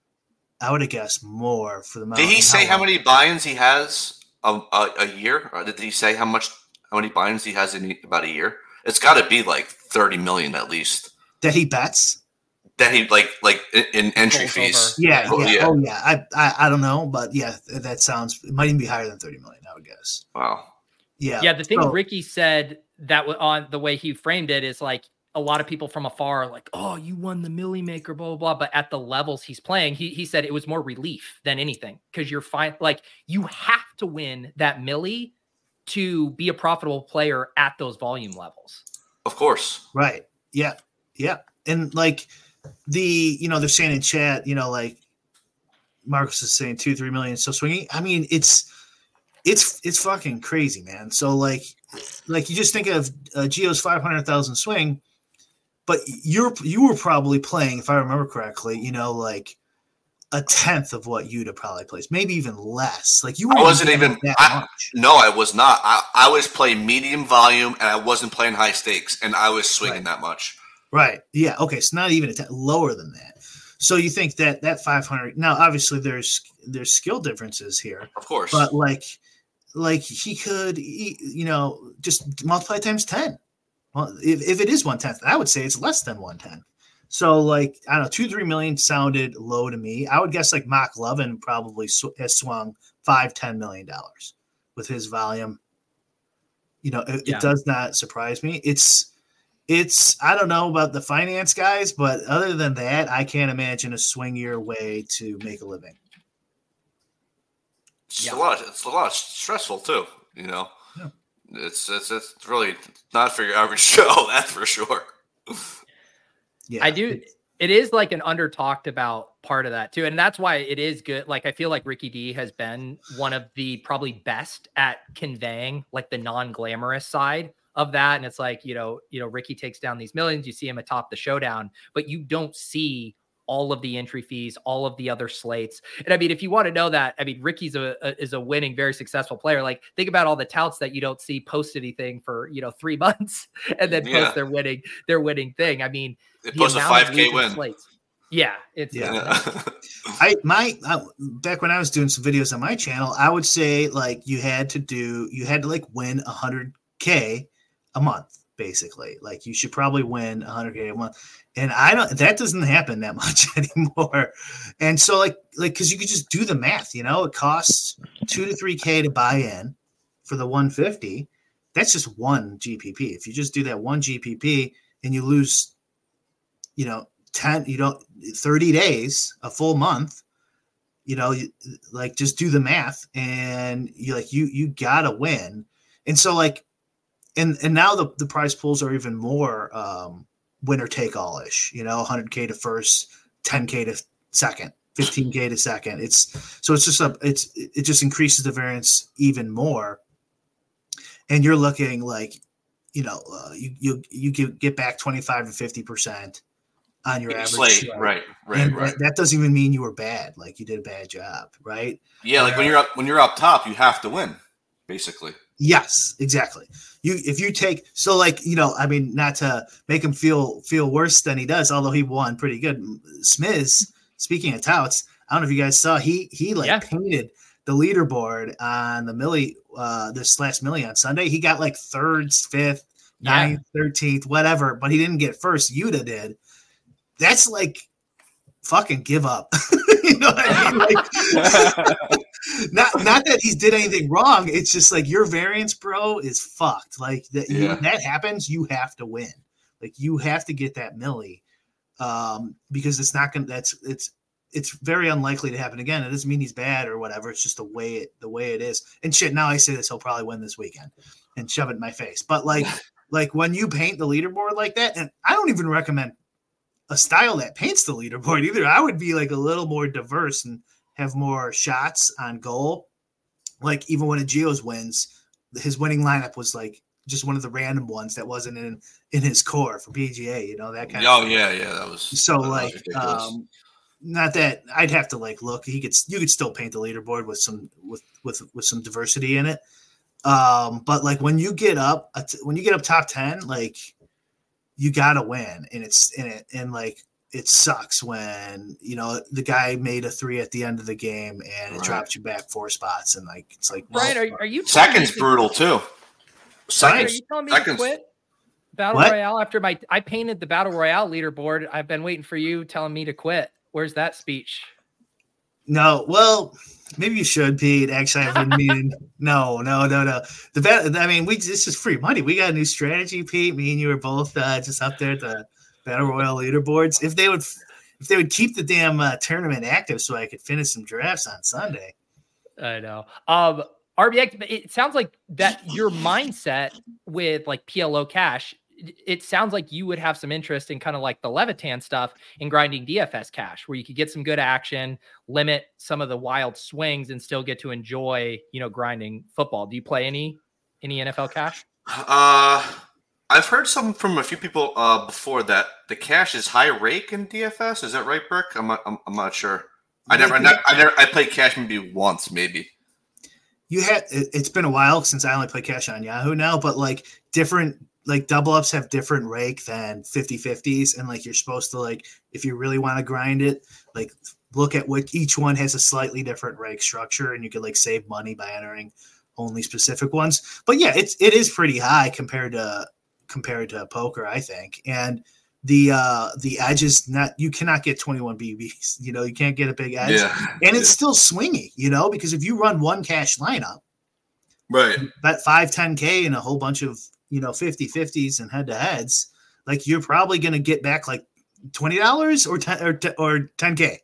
more for the amount. Did he say how many buy-ins he has a year? Or did he say how many buy-ins he has in about a year? It's got to be like 30 million at least. That he bets. That he like in entry fees. Yeah. Oh yeah. I don't know, but yeah, that sounds. It might even be higher than 30 million. I would guess. Wow. Yeah. Yeah. The thing Ricky said that on the way he framed it is like a lot of people from afar are like, oh, you won the Millie Maker, blah blah blah. But at the levels he's playing, he said it was more relief than anything because you're fine. Like you have to win that Millie to be a profitable player at those volume levels. Of course. Right. Yeah. Yeah. And like. They're saying in chat, like Marcus is saying 2-3 million still swinging. I mean, it's fucking crazy, man. So like you just think of Gio's 500,000 swing, but you were probably playing, if I remember correctly, like a tenth of what Yuta probably plays, maybe even less. Like you, I wasn't even that much. No, I was not. I was playing medium volume, and I wasn't playing high stakes, and I was swinging that much. Right. Yeah. Okay. So not even lower than that. So you think that 500 now, obviously there's skill differences here, of course, but like he could, just multiply times 10. Well, if it is 1/10, I would say it's less than 1/10. So like, I don't know, 2-3 million sounded low to me. I would guess like Mock Lovin probably has swung $5-10 million with his volume. It does not surprise me. It's I don't know about the finance guys, but other than that, I can't imagine a swingier way to make a living. It's a lot stressful too, Yeah. It's really not for your average show, that's for sure. Yeah. I do. It is like an under talked about part of that too. And that's why it is good. Like, I feel like Ricky D has been one of the probably best at conveying like the non-glamorous side of that. And it's like, Ricky takes down these millions, you see him atop the showdown, but you don't see all of the entry fees, all of the other slates. And I mean, if you want to know that, I mean, Ricky's is a winning, very successful player. Like, think about all the touts that you don't see post anything for 3 months and then post their winning thing. I mean, they post a 5K win. Slates. Yeah, it's back when I was doing some videos on my channel, I would say like you had to like win 100K a month, basically. Like you should probably win 100K a month, and that doesn't happen that much anymore. And so like because you could just do the math, it costs 2 to 3K to buy in for the 150. That's just one GPP. If you just do that one GPP and you lose, 30 days, a full month, just do the math, and you gotta win. And so and now the prize pools are even more winner take all ish, 100K to first, 10K to second, 15K to second. It just increases the variance even more. And you're looking like, you get back 25 to 50% on your average slate. Right. That doesn't even mean you were bad. Like you did a bad job, right? Yeah, like when you're up top, you have to win, basically. Yes, exactly. If you take not to make him feel worse than he does, although he won pretty good. Smiz, speaking of touts, I don't know if you guys saw he painted the leaderboard on the Millie this last Millie on Sunday. He got like 3rd, 5th, 9th, 13th, whatever, but he didn't get first. Yuta did. That's like fucking give up. You know what I mean? Like, not that he did anything wrong. It's just like your variance, bro, is fucked. Like that happens, you have to win. Like you have to get that Millie because it's not gonna. It's very unlikely to happen again. It doesn't mean he's bad or whatever. It's just the way it is. And shit, now I say this, he'll probably win this weekend and shove it in my face. But like when you paint the leaderboard like that, and I don't even recommend a style that paints the leaderboard either. I would be like a little more diverse and have more shots on goal. Like even when a Geos wins, his winning lineup was like just one of the random ones that wasn't in his core for PGA, that kind of thing. Yeah, that was so like not that I'd have to like look. You could still paint the leaderboard with some diversity in it. But like when you get up top 10, like you gotta win, and it sucks when the guy made a 3 at the end of the game and it drops you back 4 spots, and like it's like Brian, are you second's brutal too? Brian, are you telling me to quit Battle Royale after I painted the Battle Royale leaderboard? I've been waiting for you telling me to quit. Where's that speech? No, well, maybe you should, Pete. Actually, I've been meaning. No. This is free money. We got a new strategy, Pete. Me and you were both just up there at the Battle Royale leaderboards. If they would keep the damn tournament active, so I could finish some drafts on Sunday. I know. RBX. It sounds like that your mindset with like PLO cash. It sounds like you would have some interest in kind of like the Levitan stuff in grinding DFS cash, where you could get some good action, limit some of the wild swings, and still get to enjoy, grinding football. Do you play any NFL cash? I've heard from a few people before that the cash is high rake in DFS. Is that right, Brick? I'm not sure. I played cash maybe once, maybe. It's been a while since I only play cash on Yahoo now, but like different. Like double ups have different rake than 50-50s. And like, you're supposed to like, if you really want to grind it, like look at what each one has a slightly different rake structure, and you could like save money by entering only specific ones. But yeah, it is pretty high compared to poker, I think. And the edge is you cannot get 21 BBs, you can't get a big edge, and it's still swingy, because if you run one cash lineup, right, bet 5-10K and a whole bunch of 50-50s and head-to-heads, like you're probably going to get back like $20 or $10K.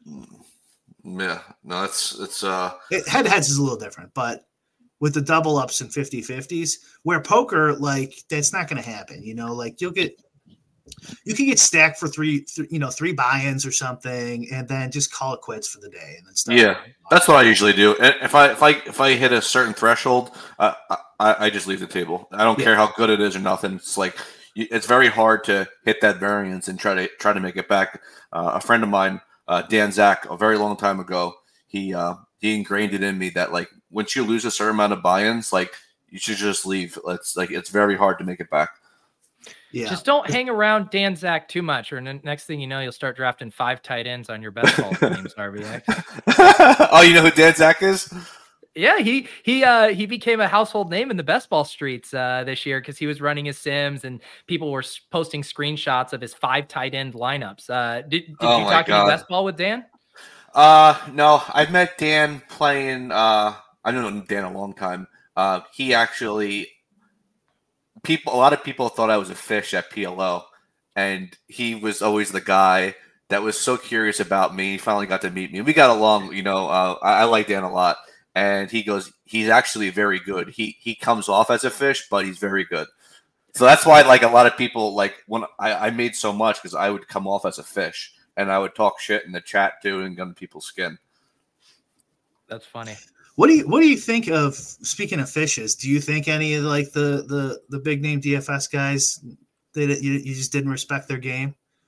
Yeah, no, it's head-to-heads is a little different, but with the double ups and 50-50s, where poker, like that's not going to happen. Like you can get stacked for three buy-ins or something, and then just call it quits for the day, and then start. Yeah, that's what I usually do. And if I hit a certain threshold, I just leave the table. I don't care how good it is or nothing. It's like it's very hard to hit that variance and try to make it back. A friend of mine, Dan Zach, a very long time ago, he ingrained it in me that like once you lose a certain amount of buy-ins, like you should just leave. It's very hard to make it back. Yeah. Just don't hang around Dan Zach too much, or next thing you know, you'll start drafting 5 tight ends on your best ball teams. RBX. Oh, you know who Dan Zach is? Yeah, he became a household name in the best ball streets this year because he was running his sims and people were posting screenshots of his 5 tight end lineups. Did you talk any best ball with Dan? No, I've met Dan playing. I don't know Dan a long time. He actually. A lot of people thought I was a fish at PLO, and he was always the guy that was so curious about me. He finally got to meet me. We got along, I like Dan a lot, and he goes, he's actually very good. He comes off as a fish, but he's very good. So that's why, like, a lot of people, like, when I made so much because I would come off as a fish, and I would talk shit in the chat too and get under people's skin. That's funny. What do you think of, speaking of fishes, do you think any of like the big name DFS guys that you just didn't respect their game?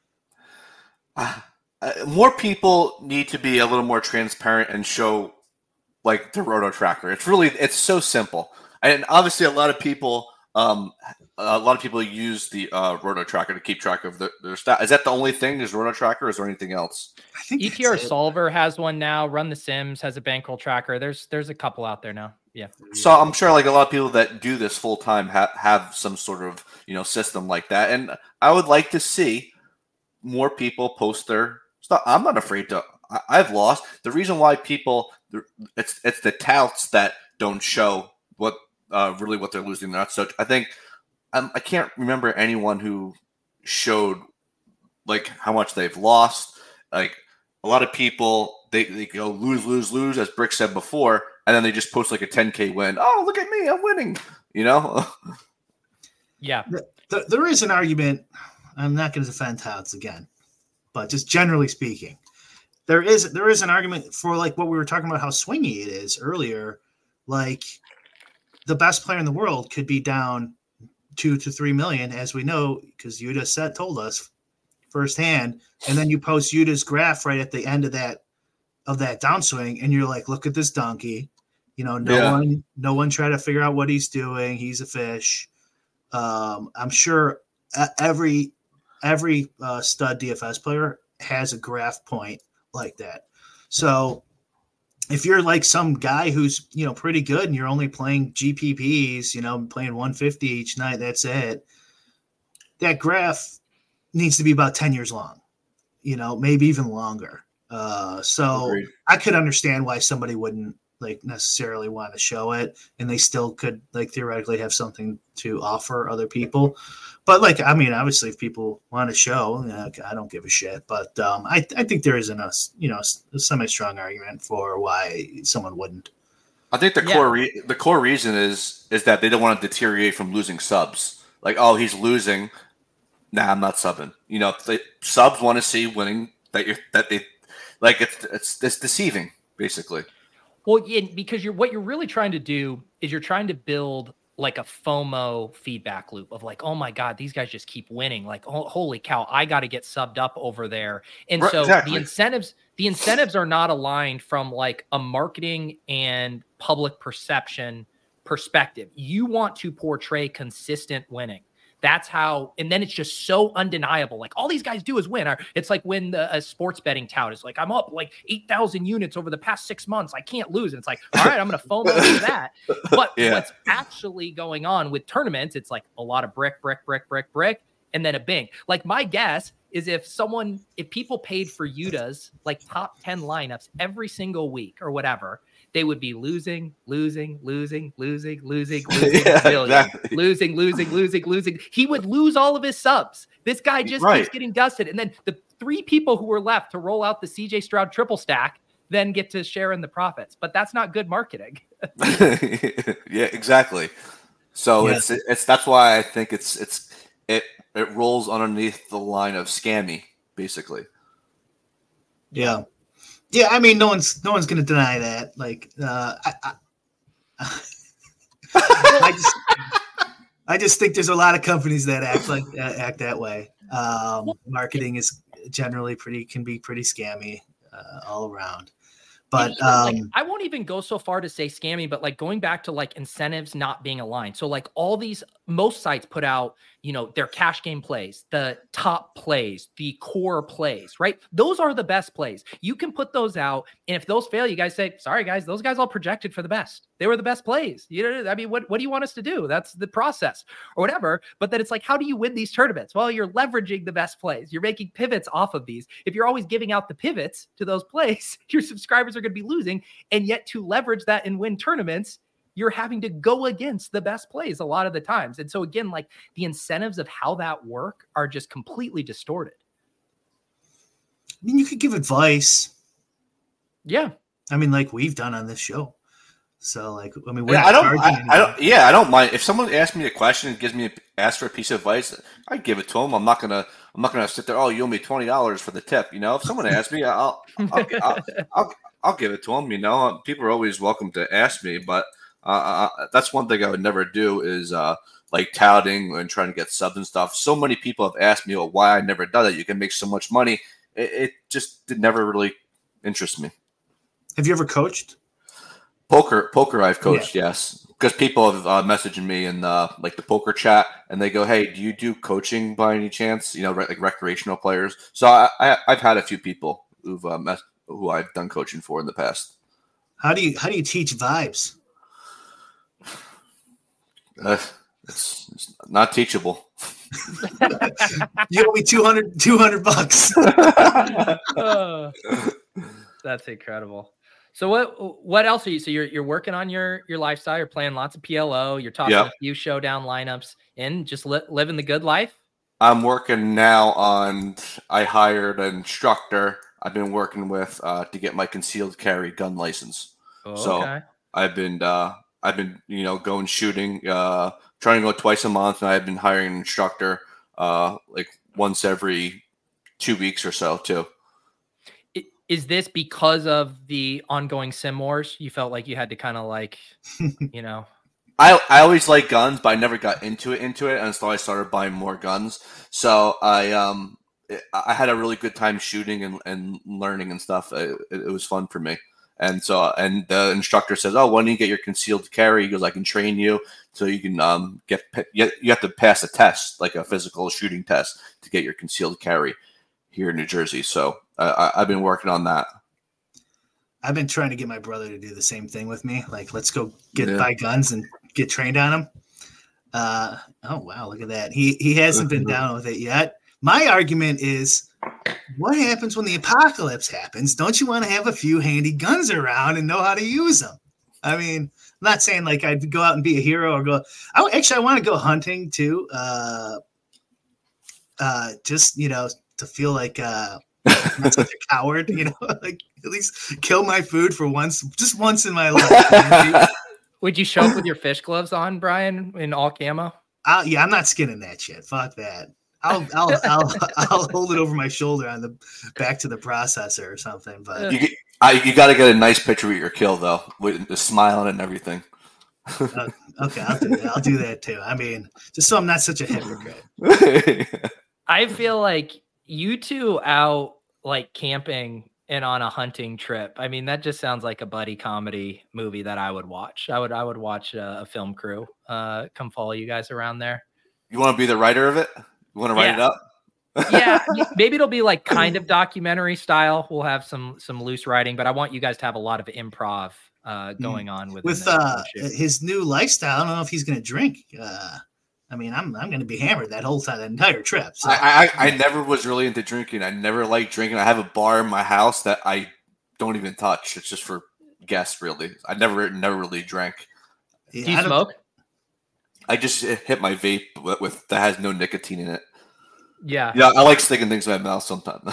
More people need to be a little more transparent and show like the Roto Tracker. It's so simple. And obviously a lot of people use the Roto Tracker to keep track of their stats. Is that the only thing? Is Roto Tracker? Or is there anything else? I think ETR Solver has one now. Run the Sims has a bankroll tracker. There's a couple out there now. Yeah. So I'm sure like a lot of people that do this full time have some sort of system like that, and I would like to see more people post their stuff. I'm not afraid to. I've lost. The reason why people it's the touts that don't show what really what they're losing. Not so. I think. I can't remember anyone who showed like how much they've lost. Like a lot of people, they go lose, as Brick said before, and then they just post like a 10K win. Oh, look at me, I'm winning. Yeah. There is an argument. I'm not going to defend touts again, but just generally speaking, there is an argument for like what we were talking about, how swingy it is earlier. Like the best player in the world could be down 2 to 3 million, as we know, because Yuta told us firsthand. And then you post Yuta's graph right at the end of that downswing, and you're like, look at this donkey. No one try to figure out what he's doing. He's a fish. I'm sure every stud DFS player has a graph point like that. So if you're like some guy who's, pretty good and you're only playing GPPs, playing 150 each night, that's it. That graph needs to be about 10 years long, maybe even longer. So agreed. I could understand why somebody wouldn't like necessarily want to show it, and they still could like theoretically have something to offer other people. But like, I mean, obviously if people want to show, I don't give a shit, but I think there is a semi-strong argument for why someone wouldn't. I think the core reason is that they don't want to deteriorate from losing subs. Like, oh, he's losing. Nah, I'm not subbing. Subs want to see winning that they like. It's deceiving, basically. Well, because what you're really trying to do is you're trying to build like a FOMO feedback loop of like, oh my God, these guys just keep winning. Like, oh, holy cow, I got to get subbed up over there. And so exactly. the incentives are not aligned from like a marketing and public perception perspective. You want to portray consistent winning. That's how, and then it's just so undeniable. Like all these guys do is win. It's like when a sports betting tout is like, I'm up like 8,000 units over the past 6 months. I can't lose. And it's like, all right, I'm going to FOMO for that. But what's actually going on with tournaments, it's like a lot of brick, and then a bing. Like my guess is if people paid for Yuta's like top 10 lineups every single week or whatever, they would be losing. Exactly. Losing. He would lose all of his subs. This guy just keeps getting dusted. And then the 3 people who were left to roll out the CJ Stroud triple stack then get to share in the profits. But that's not good marketing. Yeah, exactly. So it's that's why I think it rolls underneath the line of scammy, basically. Yeah. Yeah, I mean, no one's going to deny that. Like, I just think there's a lot of companies that act that way. Marketing is generally can be pretty scammy all around. But like, I won't even go so far to say scammy, but like going back to like incentives not being aligned. So like most sites put out, their cash game plays, the top plays, the core plays, right? Those are the best plays. You can put those out. And if those fail, you guys say, sorry guys, those guys all projected for the best. They were the best plays. I mean, what do you want us to do? That's the process or whatever. But then it's like, how do you win these tournaments? Well, you're leveraging the best plays. You're making pivots off of these. If you're always giving out the pivots to those plays, your subscribers are going to be losing. And yet to leverage that and win tournaments, you're having to go against the best plays a lot of the times. And so again, like the incentives of how that work are just completely distorted. I mean, you could give advice. Yeah. I mean, like we've done on this show. So like, I mean, I don't mind if someone asks me a question and asks for a piece of advice. I give it to them. I'm not gonna sit there. Oh, you owe me $20 for the tip. If someone asks me, I'll give it to them. People are always welcome to ask me, but that's one thing I would never do is like touting and trying to get subs and stuff. So many people have asked me why I never done it. You can make so much money. It just never really interest me. Have you ever coached? Poker I've coached, yes. Because people have messaged me in like the poker chat, and they go, "Hey, do you do coaching by any chance? Like recreational players." So I've had a few people who I've done coaching for in the past. How do you teach vibes? It's not teachable. You owe me $200. That's incredible. So what else are you? So you're working on your lifestyle. You're playing lots of PLO. You're talking a few showdown lineups and just living the good life. I'm working now on. I hired an instructor. I've been working with to get my concealed carry gun license. So I've been going shooting, trying to go twice a month, and I've been hiring an instructor like once every 2 weeks or so too. Is this because of the ongoing sim wars? You felt like you had to kind of like, I always liked guns, but I never got into it until I started buying more guns. So I had a really good time shooting and learning and stuff. It was fun for me. And so, and the instructor says, "Oh, when do you get your concealed carry?" He goes, "I can train you so you can you have to pass a test, like a physical shooting test, to get your concealed carry here in New Jersey." So I've been working on that. I've been trying to get my brother to do the same thing with me. Like, let's go buy guns and get trained on them. Oh wow, look at that. He hasn't been down with it yet. My argument is, what happens when the apocalypse happens? Don't you want to have a few handy guns around and know how to use them? I mean, I'm not saying like I'd go out and be a hero or go. I want to go hunting too. Just to feel like not such a coward, like at least kill my food for just once in my life. Would you show up with your fish gloves on, Brian, in all camo? Yeah, I'm not skinning that shit. Fuck that. I'll hold it over my shoulder on the back to the processor or something. But you got to get a nice picture of your kill though, with the smiling and everything. Okay, I'll do that too. I mean, just so I'm not such a hypocrite. I feel like you two out like camping and on a hunting trip. I mean, that just sounds like a buddy comedy movie that I would watch. I would watch a film crew come follow you guys around there. You want to be the writer of it? You want to write it up? Yeah, maybe it'll be like kind of documentary style. We'll have some loose writing, but I want you guys to have a lot of improv going on with his new lifestyle. I don't know if he's going to drink. I mean, I'm going to be hammered that whole time, the entire trip. So. I never was really into drinking. I never liked drinking. I have a bar in my house that I don't even touch. It's just for guests, really. I never really drank. Yeah, do you smoke? I just hit my vape with that has no nicotine in it. Yeah. Yeah, I like sticking things in my mouth sometimes.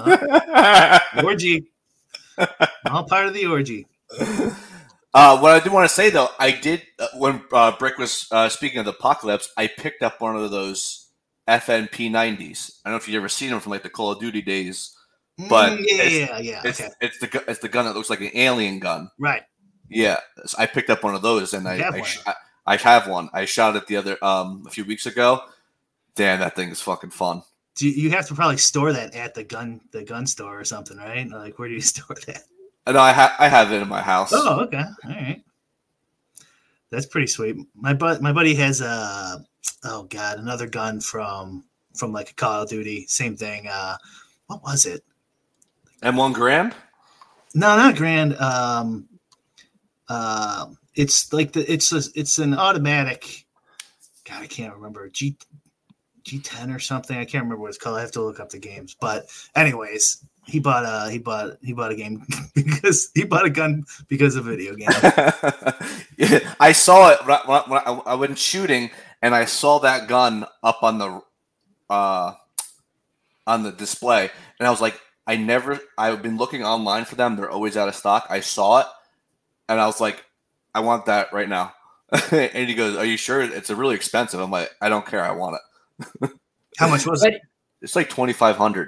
Orgy. All part of the orgy. What I do want to say, though, I did, when Brick was speaking of the apocalypse, I picked up one of those FNP 90s. I don't know if you've ever seen them from like the Call of Duty days, but it's the gun that looks like an alien gun. Right. Yeah. So I picked up one of those, and I have one. I shot it a few weeks ago. Damn, that thing is fucking fun. You have to probably store that at the gun store or something, right? Like, where do you store that? No, I have it in my house. Oh, okay, all right. That's pretty sweet. My buddy has another gun from like a Call of Duty. Same thing. What was it? M1 Grand? No, not Grand. It's like it's an automatic. God, I can't remember. G10 or something. I can't remember what it's called. I have to look up the games. But anyways, he bought a game because he bought a gun because of video game. Yeah, I saw it when I went shooting, and I saw that gun up on the display, and I was like, I've been looking online for them. They're always out of stock. I saw it, and I was like, I want that right now. And he goes, "Are you sure? It's really expensive." I'm like, I don't care. I want it. How much was it? It's like $2,500.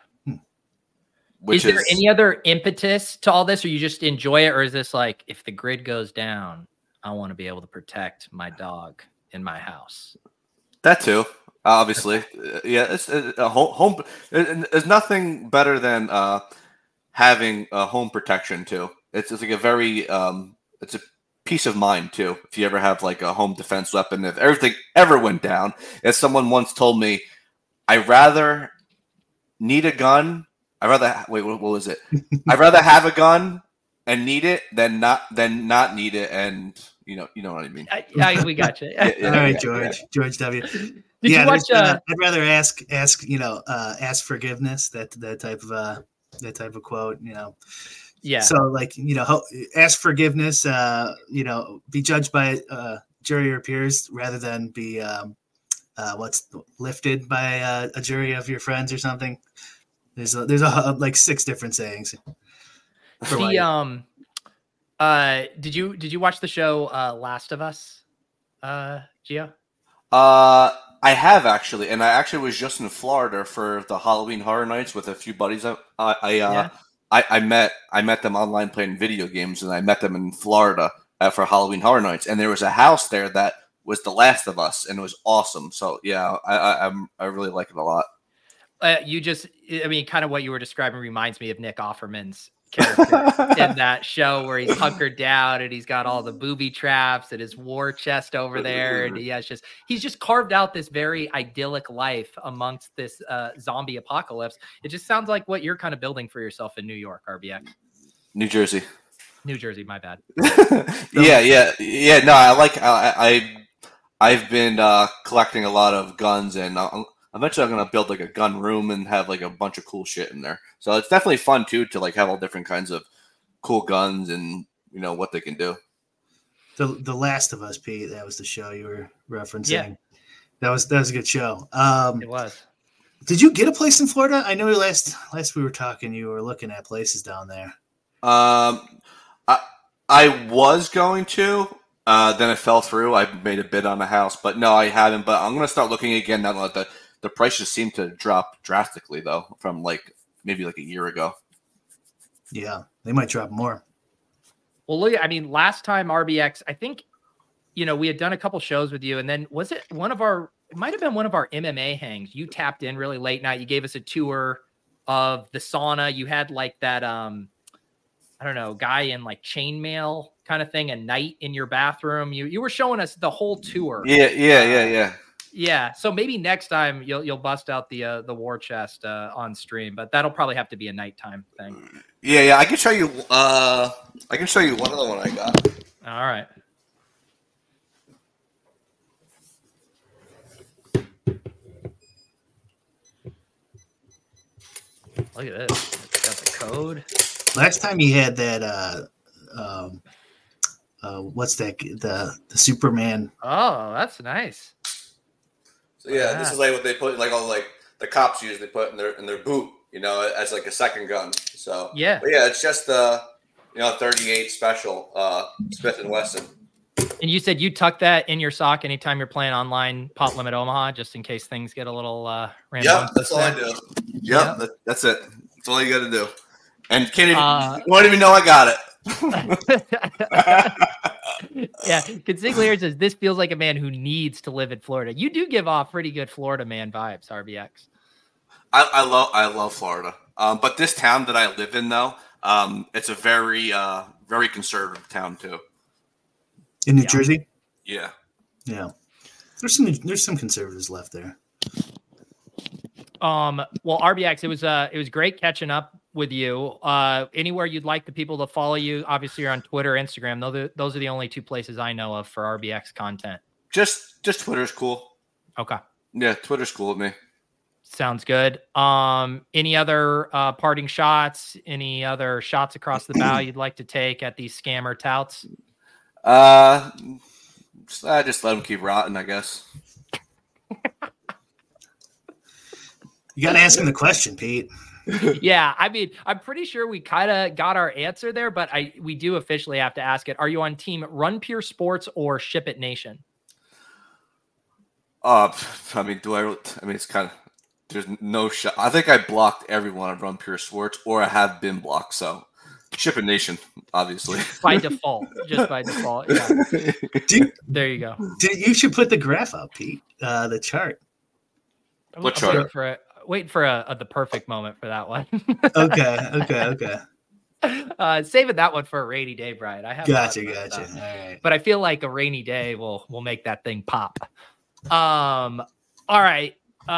Is there any other impetus to all this, or you just enjoy it, or is this like, if the grid goes down, I want to be able to protect my dog in my house? That too, obviously. Yeah, it's a home. There's nothing better than having a home protection too. It's like a very it's a peace of mind too. If you ever have like a home defense weapon, if everything ever went down, as someone once told me, I rather need a gun. What was it? I'd rather have a gun and need it than not need it, and you know what I mean. We got you. Yeah. All right, George W. Did you watch? I'd rather ask forgiveness. That type of quote. Yeah. So like ask forgiveness. Be judged by jury or peers rather than be lifted by a jury of your friends or something. There's like 6 different sayings. Did you watch the show Last of Us, Gio? I have actually, and I actually was just in Florida for the Halloween Horror Nights with a few buddies. I met them online playing video games, and I met them in Florida for Halloween Horror Nights, and there was a house there that was The Last of Us, and it was awesome. So yeah, I really like it a lot. Kind of what you were describing reminds me of Nick Offerman's character in that show where he's hunkered down and he's got all the booby traps and his war chest over there. And he's just carved out this very idyllic life amongst this zombie apocalypse. It just sounds like what you're kind of building for yourself in New York, RBX. New Jersey, my bad. Yeah. No, I've been collecting a lot of guns, and eventually I'm going to build like a gun room and have like a bunch of cool shit in there. So it's definitely fun too, to like have all different kinds of cool guns and what they can do. The Last of Us, Pete, that was the show you were referencing. Yeah. That was a good show. It was. Did you get a place in Florida? I know last we were talking, you were looking at places down there. I was going to, then it fell through. I made a bid on the house, but no, I haven't, but I'm going to start looking again now that the prices seem to drop drastically, though, from maybe a year ago. Yeah, they might drop more. Well, look, last time RBX, I think, we had done a couple shows with you, and then it might have been one of our MMA hangs. You tapped in really late night. You gave us a tour of the sauna. You had like that, I don't know, guy in like chainmail kind of thing, a night in your bathroom. You were showing us the whole tour. Yeah. Yeah, so maybe next time you'll bust out the war chest on stream, but that'll probably have to be a nighttime thing. Yeah. I can show you. I can show you one other one I got. All right. Look at this. It's got the code. Last time you had that. What's that? The Superman. Oh, that's nice. So yeah, this is like what they put all the cops use. They put in their boot, as like a second gun. So yeah, but yeah, it's just 38 special Smith & Wesson. And you said you tuck that in your sock anytime you're playing online Pot Limit Omaha, just in case things get a little random. Yeah, that's all I do. Yep. That's it. That's all you got to do. And you won't even know I got it. Yeah, Consigliere says this feels like a man who needs to live in Florida. You do give off pretty good Florida man vibes, RBX. I love Florida. But this town that I live in, though, it's a very very conservative town too. In New Jersey? Yeah. Yeah. There's some conservatives left there. Well, RBX, it was great catching up with you. Anywhere you'd like the people to follow you? Obviously, you're on Twitter, Instagram. Those are the only two places I know of for RBX content. Just Twitter's cool. Okay. Yeah, Twitter's cool with me. Sounds good. Any other parting shots? Any other shots across the bow you'd like to take at these scammer touts? I just let them keep rotting, I guess. You got to ask him the question, Pete. Yeah, I mean, I'm pretty sure we kind of got our answer there, but we do officially have to ask it. Are you on team Run Pure Sports or Ship It Nation? I mean, it's kind of, there's no shot. I think I blocked everyone on Run Pure Sports, or I have been blocked. So Ship It Nation, obviously. By default. Just by default. Yeah. There you go. You should put the graph up, Pete. The chart. What chart? Waiting for the perfect moment for that one. Okay. Saving that one for a rainy day, Brian. I have gotcha. All right. But I feel like a rainy day will make that thing pop. All right.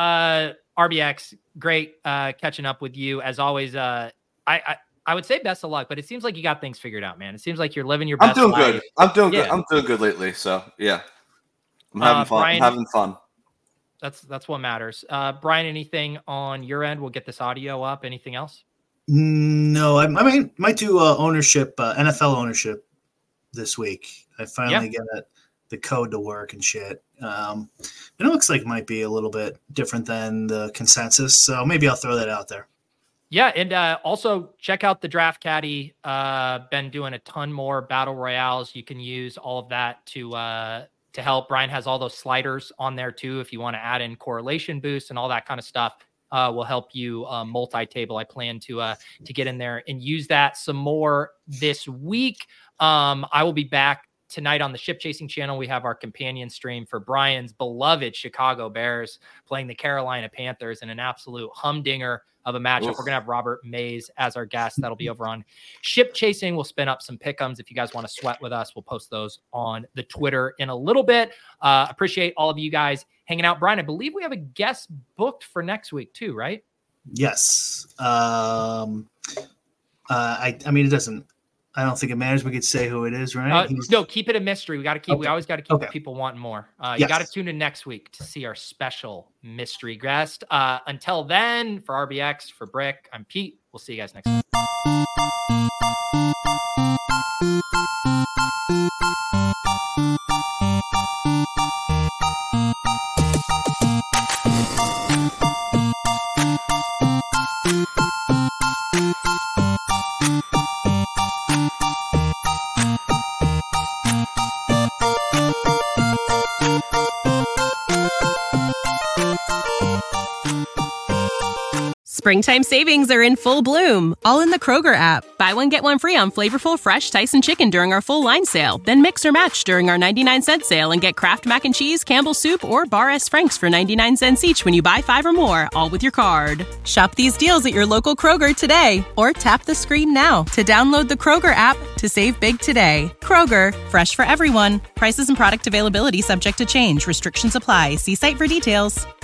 RBX, great catching up with you as always. I would say best of luck, but it seems like you got things figured out, man. It seems like you're living your best life. Good. I'm doing good. I'm doing good lately. So yeah, I'm having fun. Brian, I'm having fun. That's what matters. Brian, anything on your end? We'll get this audio up. Anything else? No, I might do ownership, NFL ownership this week. I finally get the code to work and shit. And it looks like it might be a little bit different than the consensus, so maybe I'll throw that out there. Yeah, and also check out the Draft Caddy. Been doing a ton more battle royales. You can use all of that to help. Brian has all those sliders on there too. If you want to add in correlation boost and all that kind of stuff, will help you multi-table. I plan to get in there and use that some more this week. I will be back tonight on the Ship Chasing channel. We have our companion stream for Brian's beloved Chicago Bears playing the Carolina Panthers in an absolute humdinger of a matchup. We're going to have Robert Mays as our guest. That'll be over on Ship Chasing. We'll spin up some pick'ems. If you guys want to sweat with us, we'll post those on the Twitter in a little bit. Appreciate all of you guys hanging out. Brian, I believe we have a guest booked for next week too, right? Yes. I mean, it doesn't, I don't think it matters. We could say who it is, right? No, keep it a mystery. We always got to keep people wanting more. You got to tune in next week to see our special mystery guest. Until then, for RBX, for Brick, I'm Pete. We'll see you guys next week. Springtime savings are in full bloom, all in the Kroger app. Buy one, get one free on flavorful, fresh Tyson chicken during our full line sale. Then mix or match during our 99-cent sale and get Kraft Mac and Cheese, Campbell's Soup, or Bar S. Frank's for 99 cents each when you buy 5 or more, all with your card. Shop these deals at your local Kroger today, or tap the screen now to download the Kroger app to save big today. Kroger, fresh for everyone. Prices and product availability subject to change. Restrictions apply. See site for details.